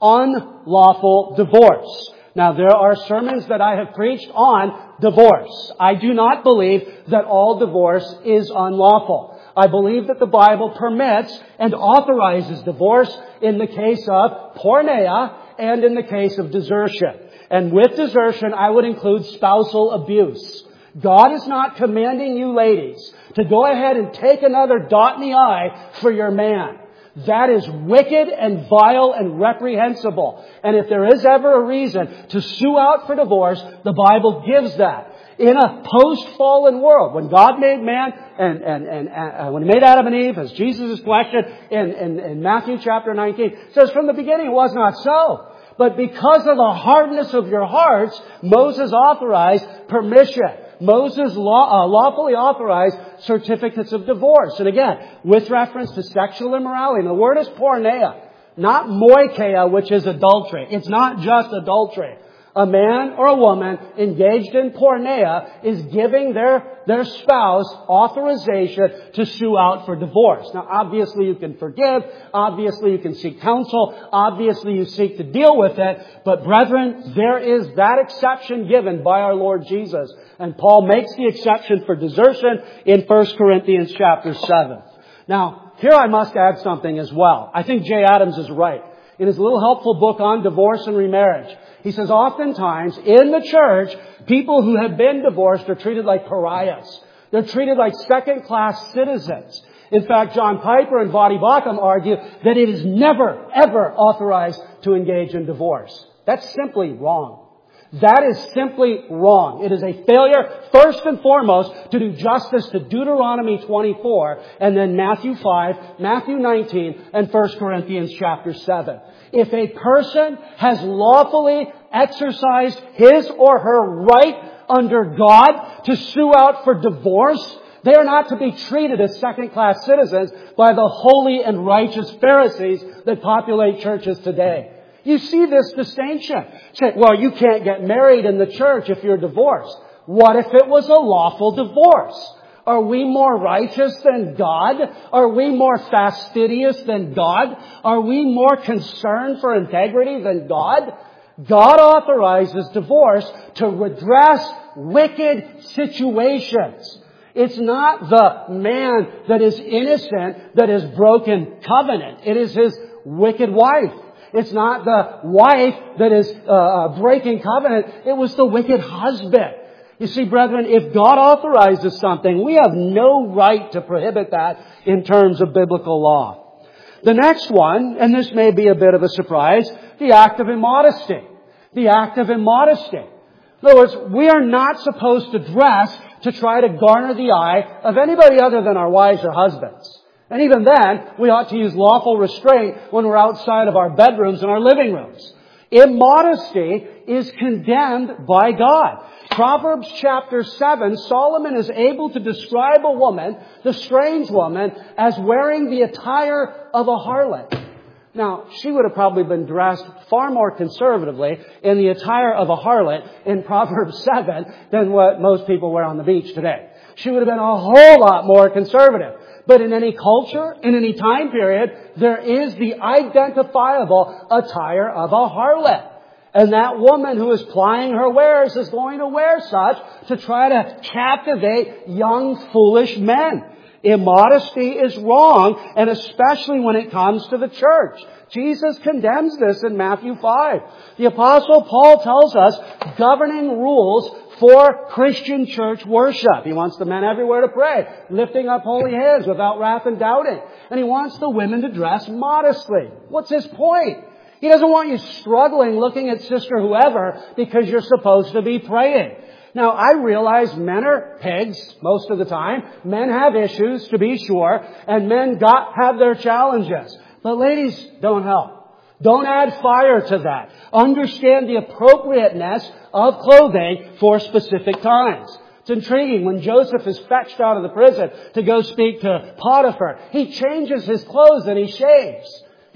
[SPEAKER 1] Unlawful divorce. Now, there are sermons that I have preached on divorce. I do not believe that all divorce is unlawful. I believe that the Bible permits and authorizes divorce in the case of porneia and in the case of desertion. And with desertion, I would include spousal abuse. God is not commanding you ladies to go ahead and take another dot in the I for your man. That is wicked and vile and reprehensible. And if there is ever a reason to sue out for divorce, the Bible gives that. In a post-fallen world, when God made man and, and, and uh, when He made Adam and Eve, as Jesus is questioned in, in, in Matthew chapter nineteen, it says from the beginning it was not so. But because of the hardness of your hearts, Moses authorized permission. Moses law, uh, lawfully authorized certificates of divorce. And again, with reference to sexual immorality. And the word is porneia, not moikeia, which is adultery. It's not just adultery. A man or a woman engaged in porneia is giving their, their spouse authorization to sue out for divorce. Now, obviously you can forgive. Obviously you can seek counsel. Obviously you seek to deal with it. But brethren, there is that exception given by our Lord Jesus. And Paul makes the exception for desertion in First Corinthians chapter seven. Now, here I must add something as well. I think Jay Adams is right. In his little helpful book on divorce and remarriage, he says oftentimes in the church, people who have been divorced are treated like pariahs. They're treated like second-class citizens. In fact, John Piper and Voddie Baucham argue that it is never, ever authorized to engage in divorce. That's simply wrong. That is simply wrong. It is a failure, first and foremost, to do justice to Deuteronomy twenty-four and then Matthew five, Matthew nineteen, and First Corinthians chapter seven. If a person has lawfully exercised his or her right under God to sue out for divorce, they are not to be treated as second-class citizens by the holy and righteous Pharisees that populate churches today. You see this distinction. Say, well, you can't get married in the church if you're divorced. What if it was a lawful divorce? Are we more righteous than God? Are we more fastidious than God? Are we more concerned for integrity than God? God authorizes divorce to redress wicked situations. It's not the man that is innocent that has broken covenant. It is his wicked wife. It's not the wife that is uh, breaking covenant. It was the wicked husband. You see, brethren, if God authorizes something, we have no right to prohibit that in terms of biblical law. The next one, and this may be a bit of a surprise, the act of immodesty. The act of immodesty. In other words, we are not supposed to dress to try to garner the eye of anybody other than our wives or husbands. And even then, we ought to use lawful restraint when we're outside of our bedrooms and our living rooms. Immodesty is condemned by God. Proverbs chapter seven, Solomon is able to describe a woman, the strange woman, as wearing the attire of a harlot. Now, she would have probably been dressed far more conservatively in the attire of a harlot in Proverbs seven than what most people wear on the beach today. She would have been a whole lot more conservative. But in any culture, in any time period, there is the identifiable attire of a harlot. And that woman who is plying her wares is going to wear such to try to captivate young, foolish men. Immodesty is wrong, and especially when it comes to the church. Jesus condemns this in Matthew five. The Apostle Paul tells us governing rules for Christian church worship. He wants the men everywhere to pray, lifting up holy hands without wrath and doubting. And he wants the women to dress modestly. What's his point? He doesn't want you struggling looking at sister whoever because you're supposed to be praying. Now, I realize men are pigs most of the time. Men have issues, to be sure, and men got have their challenges. But ladies, don't help. Don't add fire to that. Understand the appropriateness of clothing for specific times. It's intriguing. When Joseph is fetched out of the prison to go speak to Potiphar, he changes his clothes and he shaves.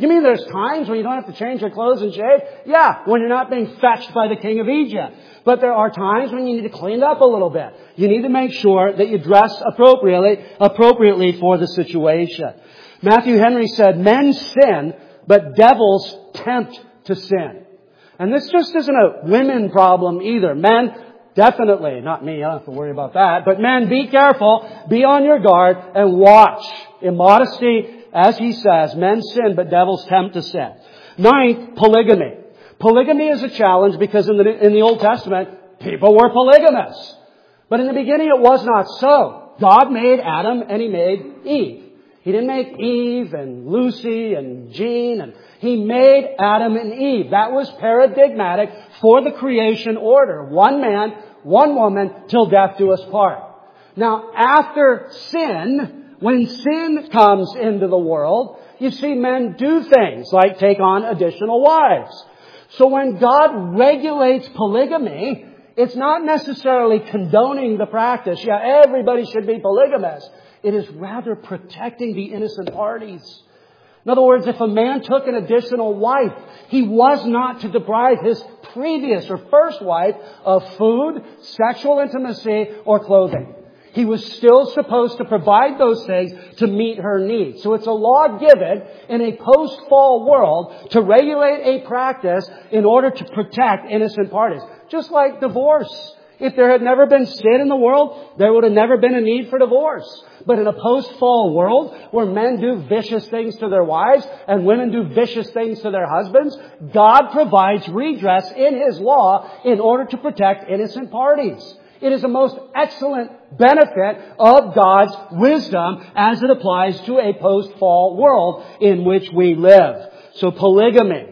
[SPEAKER 1] You mean there's times when you don't have to change your clothes and shave? Yeah, when you're not being fetched by the king of Egypt. But there are times when you need to clean up a little bit. You need to make sure that you dress appropriately, appropriately for the situation. Matthew Henry said, men sin, but devils tempt to sin. And this just isn't a women problem either. Men, definitely, not me, I don't have to worry about that. But men, be careful, be on your guard, and watch. Immodesty, as he says, men sin, but devils tempt to sin. Ninth, polygamy. Polygamy is a challenge because in the, in the Old Testament, people were polygamous. But in the beginning it was not so. God made Adam and He made Eve. He didn't make Eve and Lucy and Jean. And He made Adam and Eve. That was paradigmatic for the creation order. One man, one woman, till death do us part. Now, after sin, when sin comes into the world, you see men do things like take on additional wives. So when God regulates polygamy, it's not necessarily condoning the practice. Yeah, everybody should be polygamous. It is rather protecting the innocent parties. In other words, if a man took an additional wife, he was not to deprive his previous or first wife of food, sexual intimacy, or clothing. He was still supposed to provide those things to meet her needs. So it's a law given in a post-fall world to regulate a practice in order to protect innocent parties. Just like divorce. If there had never been sin in the world, there would have never been a need for divorce. But in a post-fall world where men do vicious things to their wives and women do vicious things to their husbands, God provides redress in His law in order to protect innocent parties. It is a most excellent benefit of God's wisdom as it applies to a post-fall world in which we live. So polygamy.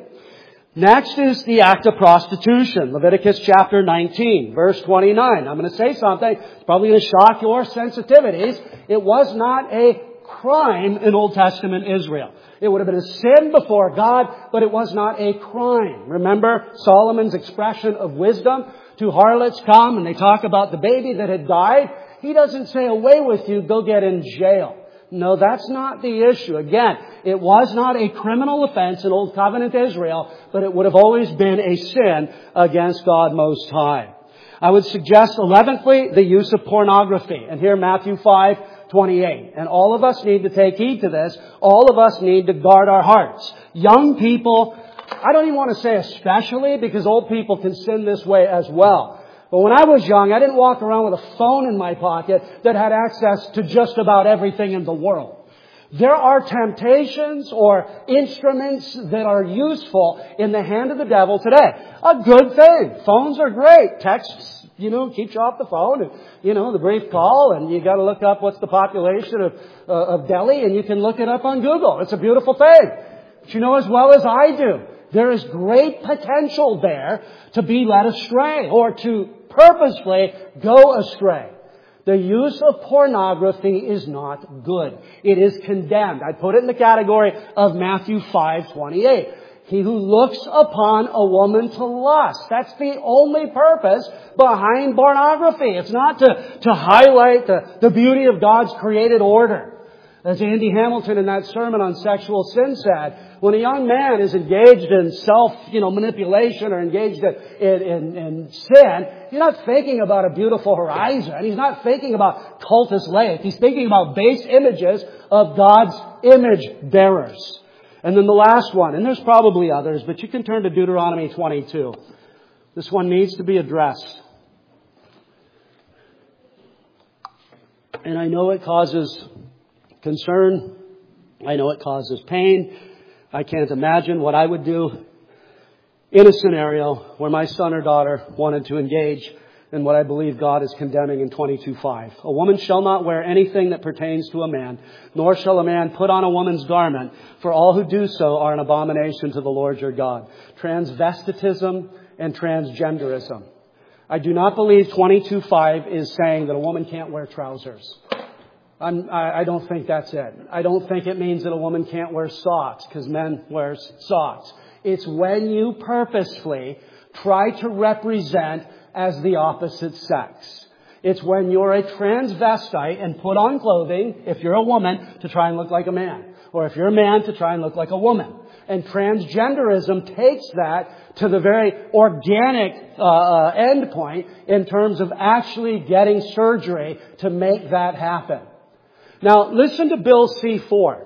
[SPEAKER 1] Next is the act of prostitution. Leviticus chapter nineteen, verse twenty-nine. I'm going to say something. It's probably going to shock your sensitivities. It was not a crime in Old Testament Israel. It would have been a sin before God, but it was not a crime. Remember Solomon's expression of wisdom? Two harlots come and they talk about the baby that had died. He doesn't say, away with you, go get in jail. No, that's not the issue. Again, it was not a criminal offense in Old Covenant Israel, but it would have always been a sin against God Most High. I would suggest, eleventhly, the use of pornography. And here Matthew five twenty-eight. And all of us need to take heed to this. All of us need to guard our hearts. Young people, I don't even want to say especially, because old people can sin this way as well. But when I was young, I didn't walk around with a phone in my pocket that had access to just about everything in the world. There are temptations or instruments that are useful in the hand of the devil today. A good thing. Phones are great. Texts, you know, keeps you off the phone. And, you know, the brief call, and you got to look up what's the population of, uh, of Delhi, and you can look it up on Google. It's a beautiful thing. But you know as well as I do, there is great potential there to be led astray or to purposefully go astray. The use of pornography is not good. It is condemned. I put it in the category of Matthew five twenty-eight. He who looks upon a woman to lust. That's the only purpose behind pornography. It's not to, to highlight the, the beauty of God's created order. As Andy Hamilton in that sermon on sexual sin said, when a young man is engaged in self, you know, manipulation or engaged in, in, in sin, he's not thinking about a beautiful horizon. He's not thinking about cultist lake. He's thinking about base images of God's image bearers. And then the last one, and there's probably others, but you can turn to Deuteronomy twenty-two. This one needs to be addressed. And I know it causes concern. I know it causes pain. I can't imagine what I would do in a scenario where my son or daughter wanted to engage in what I believe God is condemning in twenty-two five. A woman shall not wear anything that pertains to a man, nor shall a man put on a woman's garment, for all who do so are an abomination to the Lord your God. Transvestitism and transgenderism. I do not believe twenty-two five is saying that a woman can't wear trousers. I'm, I, I don't think that's it. I don't think it means that a woman can't wear socks because men wear socks. It's when you purposefully try to represent as the opposite sex. It's when you're a transvestite and put on clothing, if you're a woman, to try and look like a man. Or if you're a man, to try and look like a woman. And transgenderism takes that to the very organic uh, uh, end point in terms of actually getting surgery to make that happen. Now, listen to Bill C four.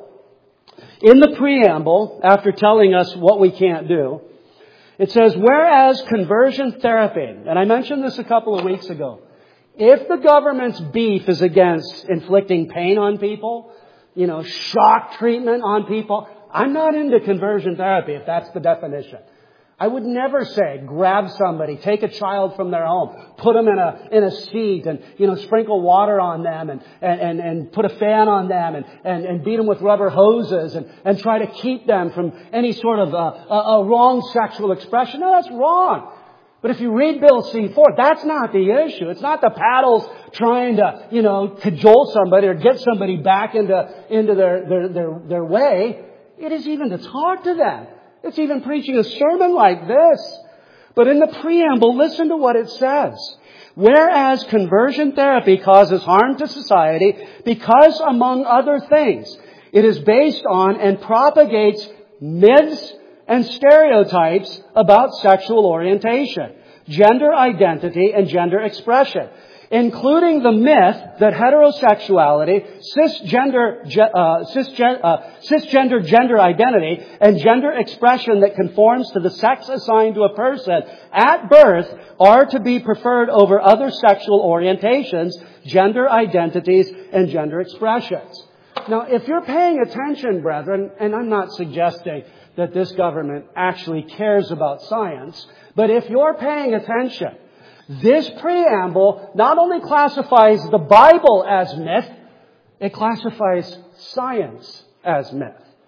[SPEAKER 1] In the preamble, after telling us what we can't do, it says, whereas conversion therapy, and I mentioned this a couple of weeks ago, if the government's beef is against inflicting pain on people, you know, shock treatment on people, I'm not into conversion therapy if that's the definition. I would never say grab somebody, take a child from their home, put them in a in a seat and, you know, sprinkle water on them and, and, and, and put a fan on them and, and, and beat them with rubber hoses and, and try to keep them from any sort of uh, a, a wrong sexual expression. No, that's wrong. But if you read Bill C four, that's not the issue. It's not the paddles trying to, you know, cajole somebody or get somebody back into, into their, their, their, their way. It is even to talk to them. It's even preaching a sermon like this. But in the preamble, listen to what it says. Whereas conversion therapy causes harm to society because, among other things, it is based on and propagates myths and stereotypes about sexual orientation, gender identity, and gender expression, including the myth that heterosexuality, cisgender, uh, cisgen, uh, cisgender gender identity, and gender expression that conforms to the sex assigned to a person at birth are to be preferred over other sexual orientations, gender identities, and gender expressions. Now, if you're paying attention, brethren, and I'm not suggesting that this government actually cares about science, but if you're paying attention, this preamble not only classifies the Bible as myth, it classifies science as myth.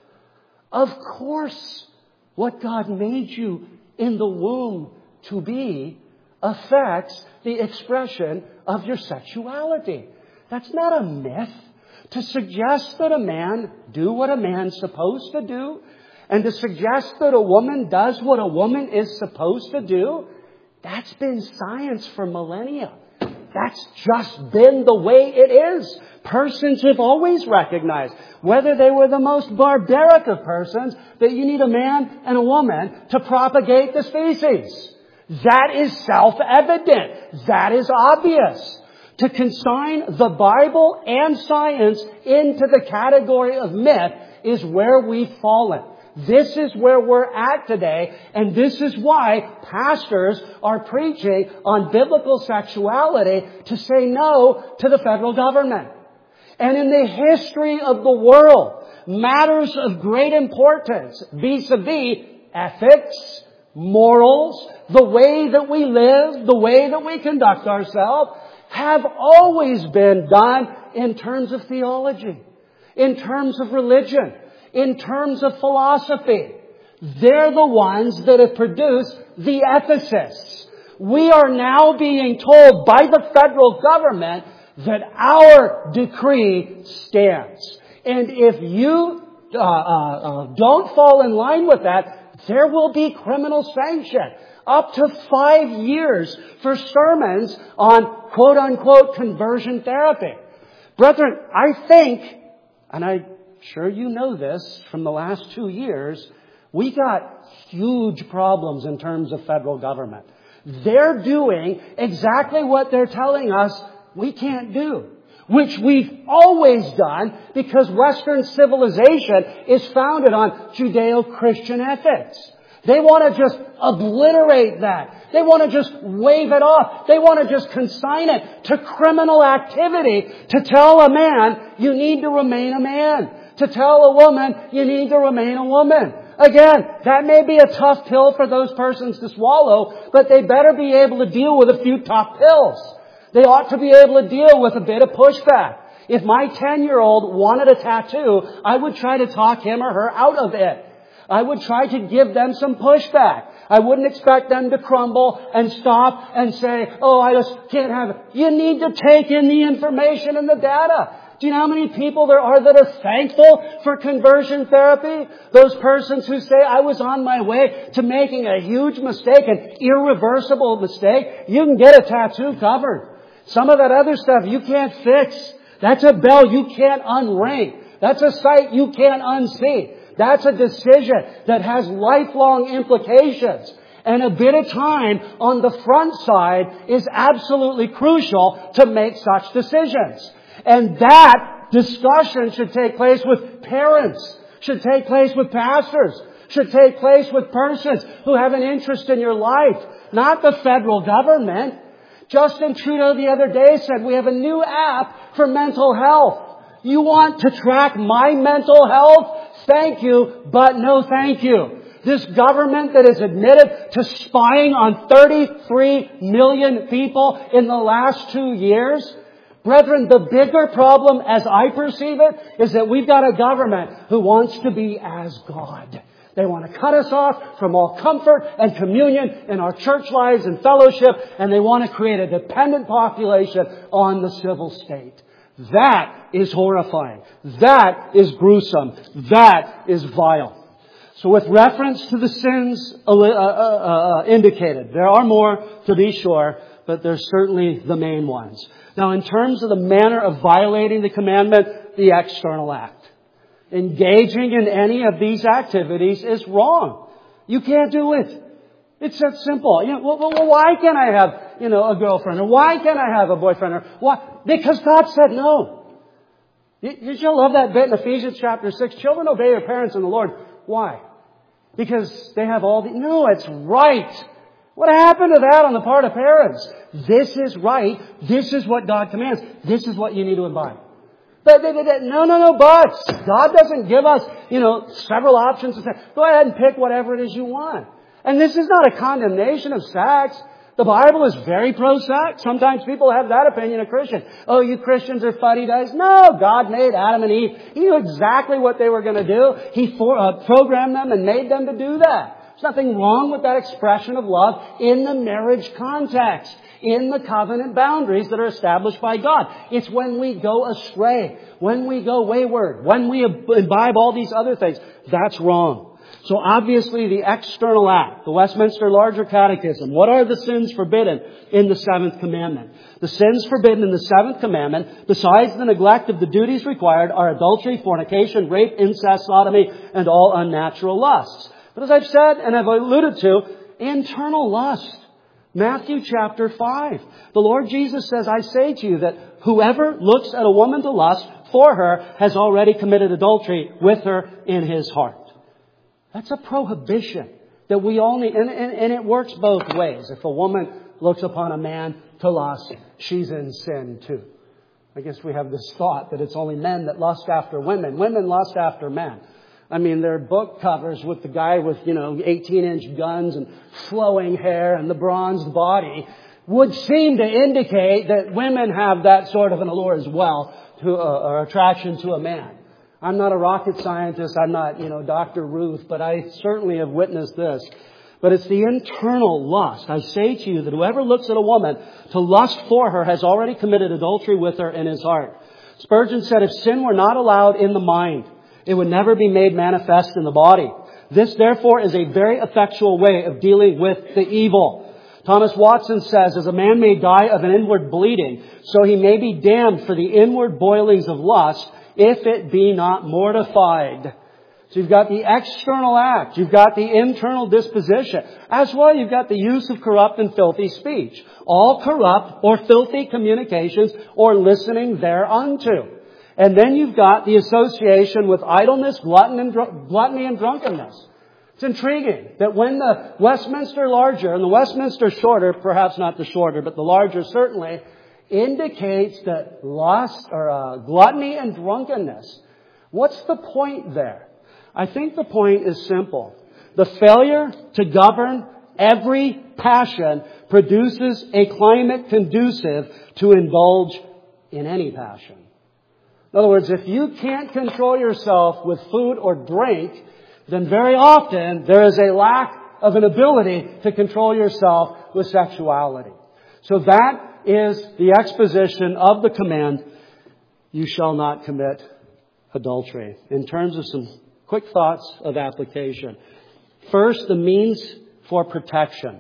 [SPEAKER 1] Of course, what God made you in the womb to be affects the expression of your sexuality. That's not a myth. To suggest that a man do what a man's supposed to do, and to suggest that a woman does what a woman is supposed to do, that's been science for millennia. That's just been the way it is. Persons have always recognized, whether they were the most barbaric of persons, that you need a man and a woman to propagate the species. That is self-evident. That is obvious. To consign the Bible and science into the category of myth is where we've fallen. This is where we're at today, and this is why pastors are preaching on biblical sexuality to say no to the federal government. And in the history of the world, matters of great importance vis-a-vis ethics, morals, the way that we live, the way that we conduct ourselves, have always been done in terms of theology, in terms of religion, in terms of philosophy. They're the ones that have produced the ethicists. We are now being told by the federal government that our decree stands. And if you uh, uh, uh, don't fall in line with that, there will be criminal sanction. Up to five years for sermons on quote-unquote conversion therapy. Brethren, I think, and I'm sure you know this from the last two years, we got huge problems in terms of federal government. They're doing exactly what they're telling us we can't do, which we've always done because Western civilization is founded on Judeo-Christian ethics. They want to just obliterate that. They want to just wave it off. They want to just consign it to criminal activity to tell a man, you need to remain a man. To tell a woman, you need to remain a woman. Again, that may be a tough pill for those persons to swallow, but they better be able to deal with a few tough pills. They ought to be able to deal with a bit of pushback. If my ten-year-old wanted a tattoo, I would try to talk him or her out of it. I would try to give them some pushback. I wouldn't expect them to crumble and stop and say, oh, I just can't have it. You need to take in the information and the data. Do you know how many people there are that are thankful for conversion therapy? Those persons who say, I was on my way to making a huge mistake, an irreversible mistake. You can get a tattoo covered. Some of that other stuff you can't fix. That's a bell you can't unring. That's a sight you can't unsee. That's a decision that has lifelong implications. And a bit of time on the front side is absolutely crucial to make such decisions. And that discussion should take place with parents, should take place with pastors, should take place with persons who have an interest in your life, not the federal government. Justin Trudeau the other day said we have a new app for mental health. You want to track my mental health? Thank you, but no thank you. This government that is admitted to spying on thirty-three million people in the last two years. Brethren, the bigger problem, as I perceive it, is that we've got a government who wants to be as God. They want to cut us off from all comfort and communion in our church lives and fellowship, and they want to create a dependent population on the civil state. That is horrifying. That is gruesome. That is vile. So with reference to the sins uh, uh, uh, indicated, there are more to be sure, but they're certainly the main ones. Now, in terms of the manner of violating the commandment, the external act. Engaging in any of these activities is wrong. You can't do it. It's that simple. You know, well, well, why can't I have, you know, a girlfriend? Or why can't I have a boyfriend? Or why? Because God said no. You, you shall love that bit in Ephesians chapter six. Children, obey your parents in the Lord. Why? Because they have all the... No, it's right. What happened to that on the part of parents? This is right. This is what God commands. This is what you need to imbibe. But they, they, they, no, no, no, buts. God doesn't give us, you know, several options. Go ahead and pick whatever it is you want. And this is not a condemnation of sex. The Bible is very pro-sex. Sometimes people have that opinion of Christians. Oh, you Christians are fuddy-duddies. No, God made Adam and Eve. He knew exactly what they were going to do. He for, uh, programmed them and made them to do that. There's nothing wrong with that expression of love in the marriage context, in the covenant boundaries that are established by God. It's when we go astray, when we go wayward, when we imbibe all these other things. That's wrong. So obviously the external act, the Westminster Larger Catechism, what are the sins forbidden in the seventh commandment? The sins forbidden in the seventh commandment, besides the neglect of the duties required, are adultery, fornication, rape, incest, sodomy, and all unnatural lusts. But as I've said and I've alluded to, internal lust. Matthew chapter five. The Lord Jesus says, I say to you that whoever looks at a woman to lust for her has already committed adultery with her in his heart. That's a prohibition that we all need. And, and, and it works both ways. If a woman looks upon a man to lust, she's in sin too. I guess we have this thought that it's only men that lust after women. Women lust after men. I mean, there are book covers with the guy with, you know, eighteen-inch guns and flowing hair and the bronzed body would seem to indicate that women have that sort of an allure as well, to, uh, or attraction to a man. I'm not a rocket scientist. I'm not, you know, Doctor Ruth, but I certainly have witnessed this. But it's the internal lust. I say to you that whoever looks at a woman to lust for her has already committed adultery with her in his heart. Spurgeon said, if sin were not allowed in the mind, it would never be made manifest in the body. This, therefore, is a very effectual way of dealing with the evil. Thomas Watson says, as a man may die of an inward bleeding, so he may be damned for the inward boilings of lust, if it be not mortified. So you've got the external act. You've got the internal disposition. As well, you've got the use of corrupt and filthy speech. All corrupt or filthy communications or listening thereunto. And then you've got the association with idleness, glutton and dr- gluttony and drunkenness. It's intriguing that when the Westminster Larger and the Westminster Shorter, perhaps not the Shorter, but the Larger certainly, indicates that lust or uh, gluttony and drunkenness. What's the point there? I think the point is simple. The failure to govern every passion produces a climate conducive to indulge in any passion. In other words, if you can't control yourself with food or drink, then very often there is a lack of an ability to control yourself with sexuality. So that is the exposition of the command, you shall not commit adultery. In terms of some quick thoughts of application. First, the means for protection.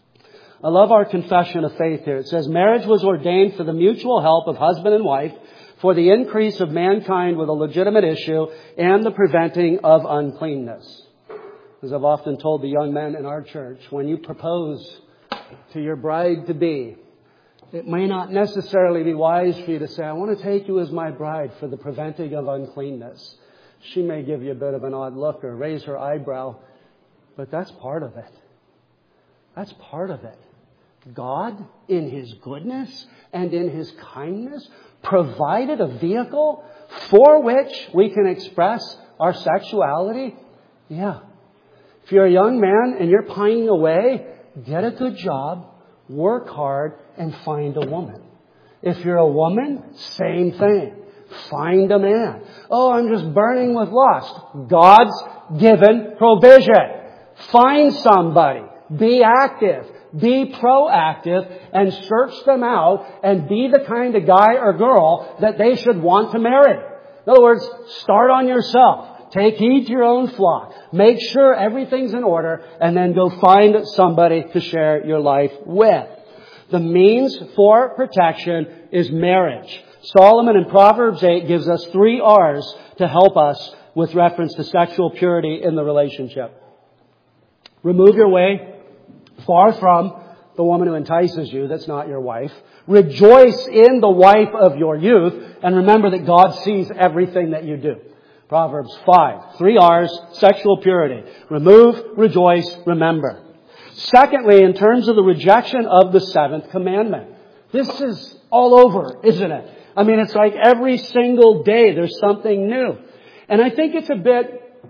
[SPEAKER 1] I love our confession of faith here. It says, marriage was ordained for the mutual help of husband and wife, for the increase of mankind with a legitimate issue and the preventing of uncleanness. As I've often told the young men in our church, when you propose to your bride-to-be, it may not necessarily be wise for you to say, I want to take you as my bride for the preventing of uncleanness. She may give you a bit of an odd look or raise her eyebrow, but that's part of it. That's part of it. God, in His goodness and in His kindness, provided a vehicle for which we can express our sexuality. Yeah. If you're a young man and you're pining away, get a good job, work hard, and find a woman. If you're a woman, same thing. Find a man. Oh, I'm just burning with lust. God's given provision. Find somebody. Be active. Be proactive and search them out and be the kind of guy or girl that they should want to marry. In other words, start on yourself. Take heed to your own flock. Make sure everything's in order and then go find somebody to share your life with. The means for protection is marriage. Solomon in Proverbs eight gives us three R's to help us with reference to sexual purity in the relationship. Remove your way far from the woman who entices you. That's not your wife. Rejoice in the wife of your youth. And remember that God sees everything that you do. Proverbs five. Three R's, sexual purity. Remove, rejoice, remember. Secondly, in terms of the rejection of the seventh commandment. This is all over, isn't it? I mean, it's like every single day there's something new. And I think it's a bit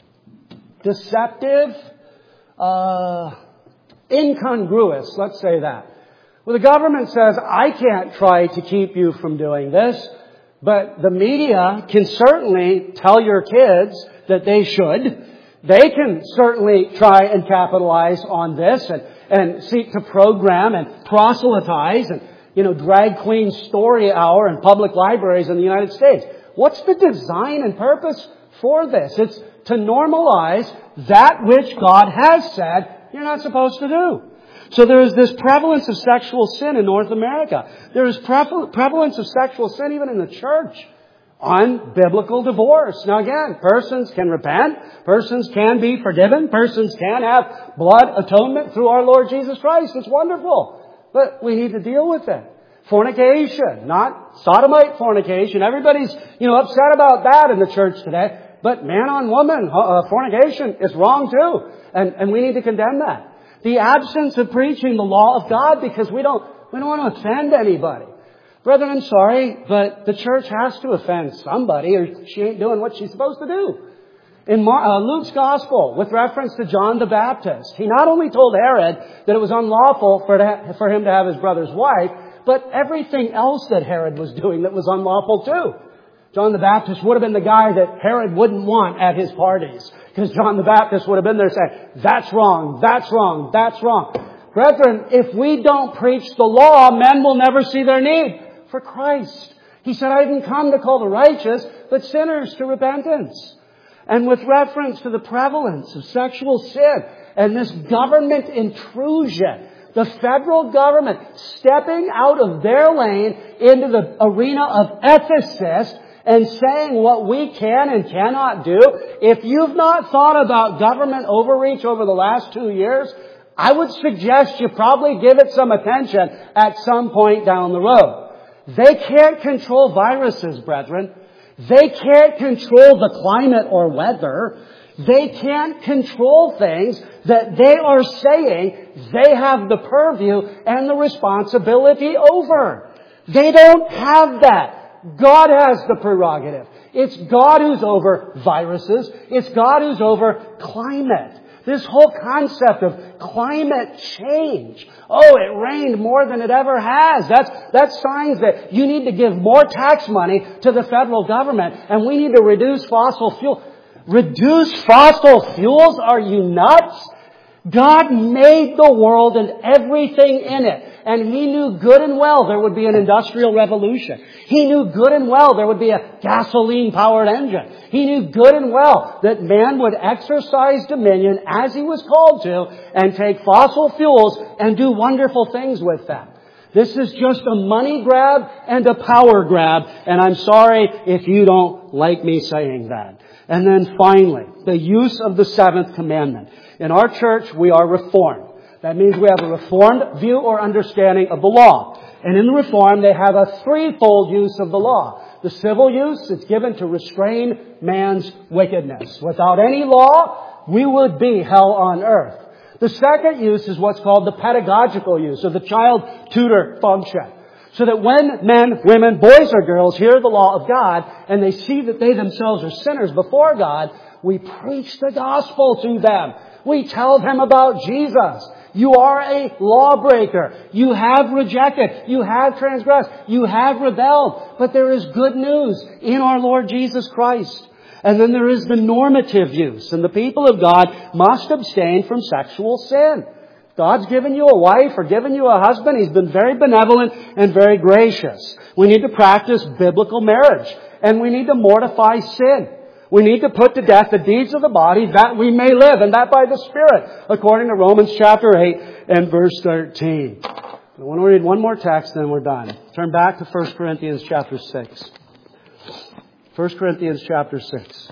[SPEAKER 1] deceptive, uh, incongruous, let's say that. Well, the government says, I can't try to keep you from doing this, but the media can certainly tell your kids that they should. They can certainly try and capitalize on this and, and seek to program and proselytize and, you know, drag queen story hour in public libraries in the United States. What's the design and purpose for this? It's to normalize that which God has said you're not supposed to do. So there is this prevalence of sexual sin in North America. There is prevalence of sexual sin even in the church. Unbiblical divorce. Now again, persons can repent. Persons can be forgiven. Persons can have blood atonement through our Lord Jesus Christ. It's wonderful. But we need to deal with it. Fornication, not sodomite fornication. Everybody's, you know, upset about that in the church today. But man on woman uh, fornication is wrong too. And, and we need to condemn that. The absence of preaching the law of God because we don't, we don't want to offend anybody. Brethren, I'm sorry, but the church has to offend somebody or she ain't doing what she's supposed to do. In Mar- uh, Luke's Gospel, with reference to John the Baptist, he not only told Herod that it was unlawful for, to, for him to have his brother's wife, but everything else that Herod was doing that was unlawful too. John the Baptist would have been the guy that Herod wouldn't want at his parties. Because John the Baptist would have been there saying, that's wrong, that's wrong, that's wrong. Brethren, if we don't preach the law, men will never see their need for Christ. He said, I didn't come to call the righteous, but sinners to repentance. And with reference to the prevalence of sexual sin and this government intrusion, the federal government stepping out of their lane into the arena of ethicists and saying what we can and cannot do. If you've not thought about government overreach over the last two years, I would suggest you probably give it some attention at some point down the road. They can't control viruses, brethren. They can't control the climate or weather. They can't control things that they are saying they have the purview and the responsibility over. They don't have that. God has the prerogative. It's God who's over viruses. It's God who's over climate. This whole concept of climate change. Oh, it rained more than it ever has. That's, that's signs that you need to give more tax money to the federal government and we need to reduce fossil fuel. Reduce fossil fuels? Are you nuts? God made the world and everything in it. And He knew good and well there would be an industrial revolution. He knew good and well there would be a gasoline-powered engine. He knew good and well that man would exercise dominion as he was called to and take fossil fuels and do wonderful things with them. This is just a money grab and a power grab, and I'm sorry if you don't like me saying that. And then finally, the use of the seventh commandment. In our church, we are Reformed. That means we have a Reformed view or understanding of the law. And in the Reform, they have a threefold use of the law. The civil use, it's given to restrain man's wickedness. Without any law, we would be hell on earth. The second use is what's called the pedagogical use, or the child tutor function. So that when men, women, boys or girls hear the law of God, and they see that they themselves are sinners before God, we preach the gospel to them. We tell them about Jesus. You are a lawbreaker. You have rejected. You have transgressed. You have rebelled. But there is good news in our Lord Jesus Christ. And then there is the normative use. And the people of God must abstain from sexual sin. God's given you a wife or given you a husband. He's been very benevolent and very gracious. We need to practice biblical marriage. And we need to mortify sin. We need to put to death the deeds of the body that we may live, and that by the Spirit, according to Romans chapter eight and verse thirteen. I want to read one more text, then we're done. Turn back to First Corinthians chapter six. First Corinthians chapter six.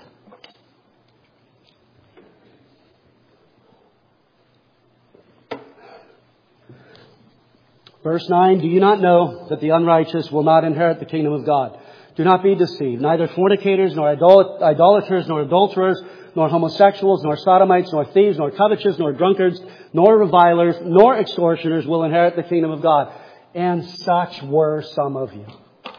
[SPEAKER 1] Verse nine, do you not know that the unrighteous will not inherit the kingdom of God? Do not be deceived. Neither fornicators, nor idolaters, nor adulterers, nor homosexuals, nor sodomites, nor thieves, nor covetous, nor drunkards, nor revilers, nor extortioners will inherit the kingdom of God. And such were some of you.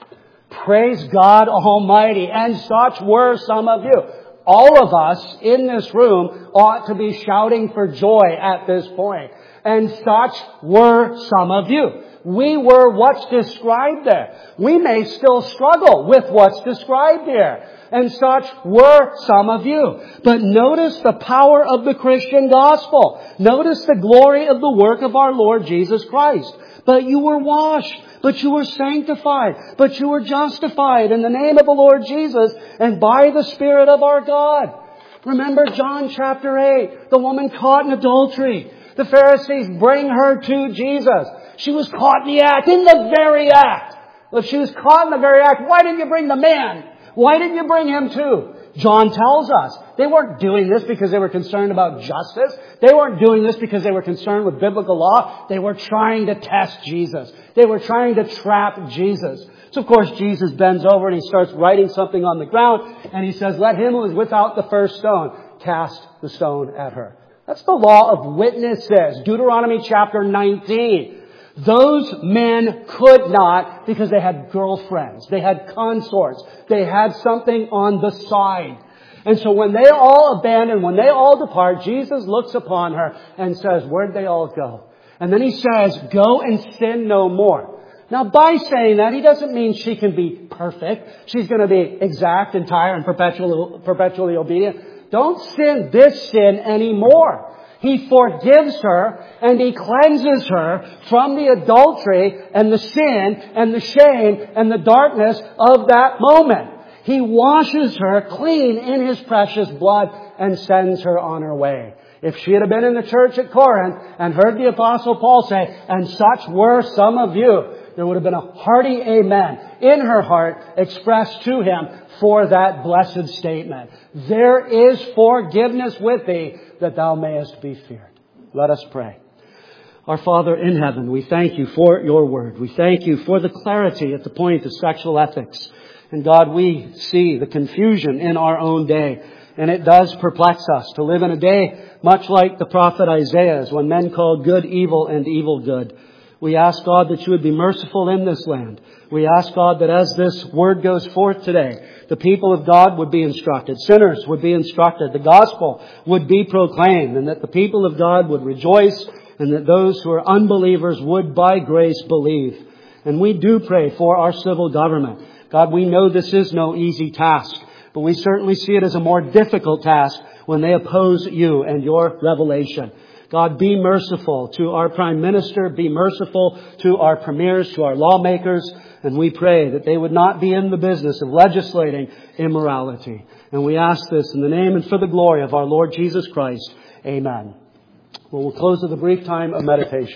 [SPEAKER 1] Praise God Almighty. And such were some of you. All of us in this room ought to be shouting for joy at this point. And such were some of you. We were what's described there. We may still struggle with what's described here. And such were some of you. But notice the power of the Christian gospel. Notice the glory of the work of our Lord Jesus Christ. But you were washed. But you were sanctified. But you were justified in the name of the Lord Jesus and by the Spirit of our God. Remember John chapter eight. The woman caught in adultery. The Pharisees bring her to Jesus. She was caught in the act, in the very act. Well, if she was caught in the very act, why didn't you bring the man? Why didn't you bring him too? John tells us they weren't doing this because they were concerned about justice. They weren't doing this because they were concerned with biblical law. They were trying to test Jesus. They were trying to trap Jesus. So of course Jesus bends over and he starts writing something on the ground and he says, let him who is without the first stone cast the stone at her. That's the law of witnesses. Deuteronomy chapter nineteen. Those men could not because they had girlfriends. They had consorts. They had something on the side. And so when they all abandon, when they all depart, Jesus looks upon her and says, where'd they all go? And then he says, go and sin no more. Now by saying that, he doesn't mean she can be perfect. She's going to be exact, entire, and perpetually, perpetually obedient. Don't sin this sin anymore. He forgives her and He cleanses her from the adultery and the sin and the shame and the darkness of that moment. He washes her clean in His precious blood and sends her on her way. If she had been in the church at Corinth and heard the Apostle Paul say, and such were some of you, there would have been a hearty amen in her heart expressed to him for that blessed statement. There is forgiveness with thee that thou mayest be feared. Let us pray. Our Father in heaven, we thank you for your word. We thank you for the clarity at the point of sexual ethics. And God, we see the confusion in our own day. And it does perplex us to live in a day much like the prophet Isaiah's, when men called good evil and evil good. We ask, God, that you would be merciful in this land. We ask, God, that as this word goes forth today, the people of God would be instructed. Sinners would be instructed. The gospel would be proclaimed. And that the people of God would rejoice. And that those who are unbelievers would by grace believe. And we do pray for our civil government. God, we know this is no easy task. But we certainly see it as a more difficult task when they oppose you and your revelation. God, be merciful to our Prime Minister. Be merciful to our premiers, to our lawmakers. And we pray that they would not be in the business of legislating immorality. And we ask this in the name and for the glory of our Lord Jesus Christ. Amen. Well, we'll close with a brief time of meditation.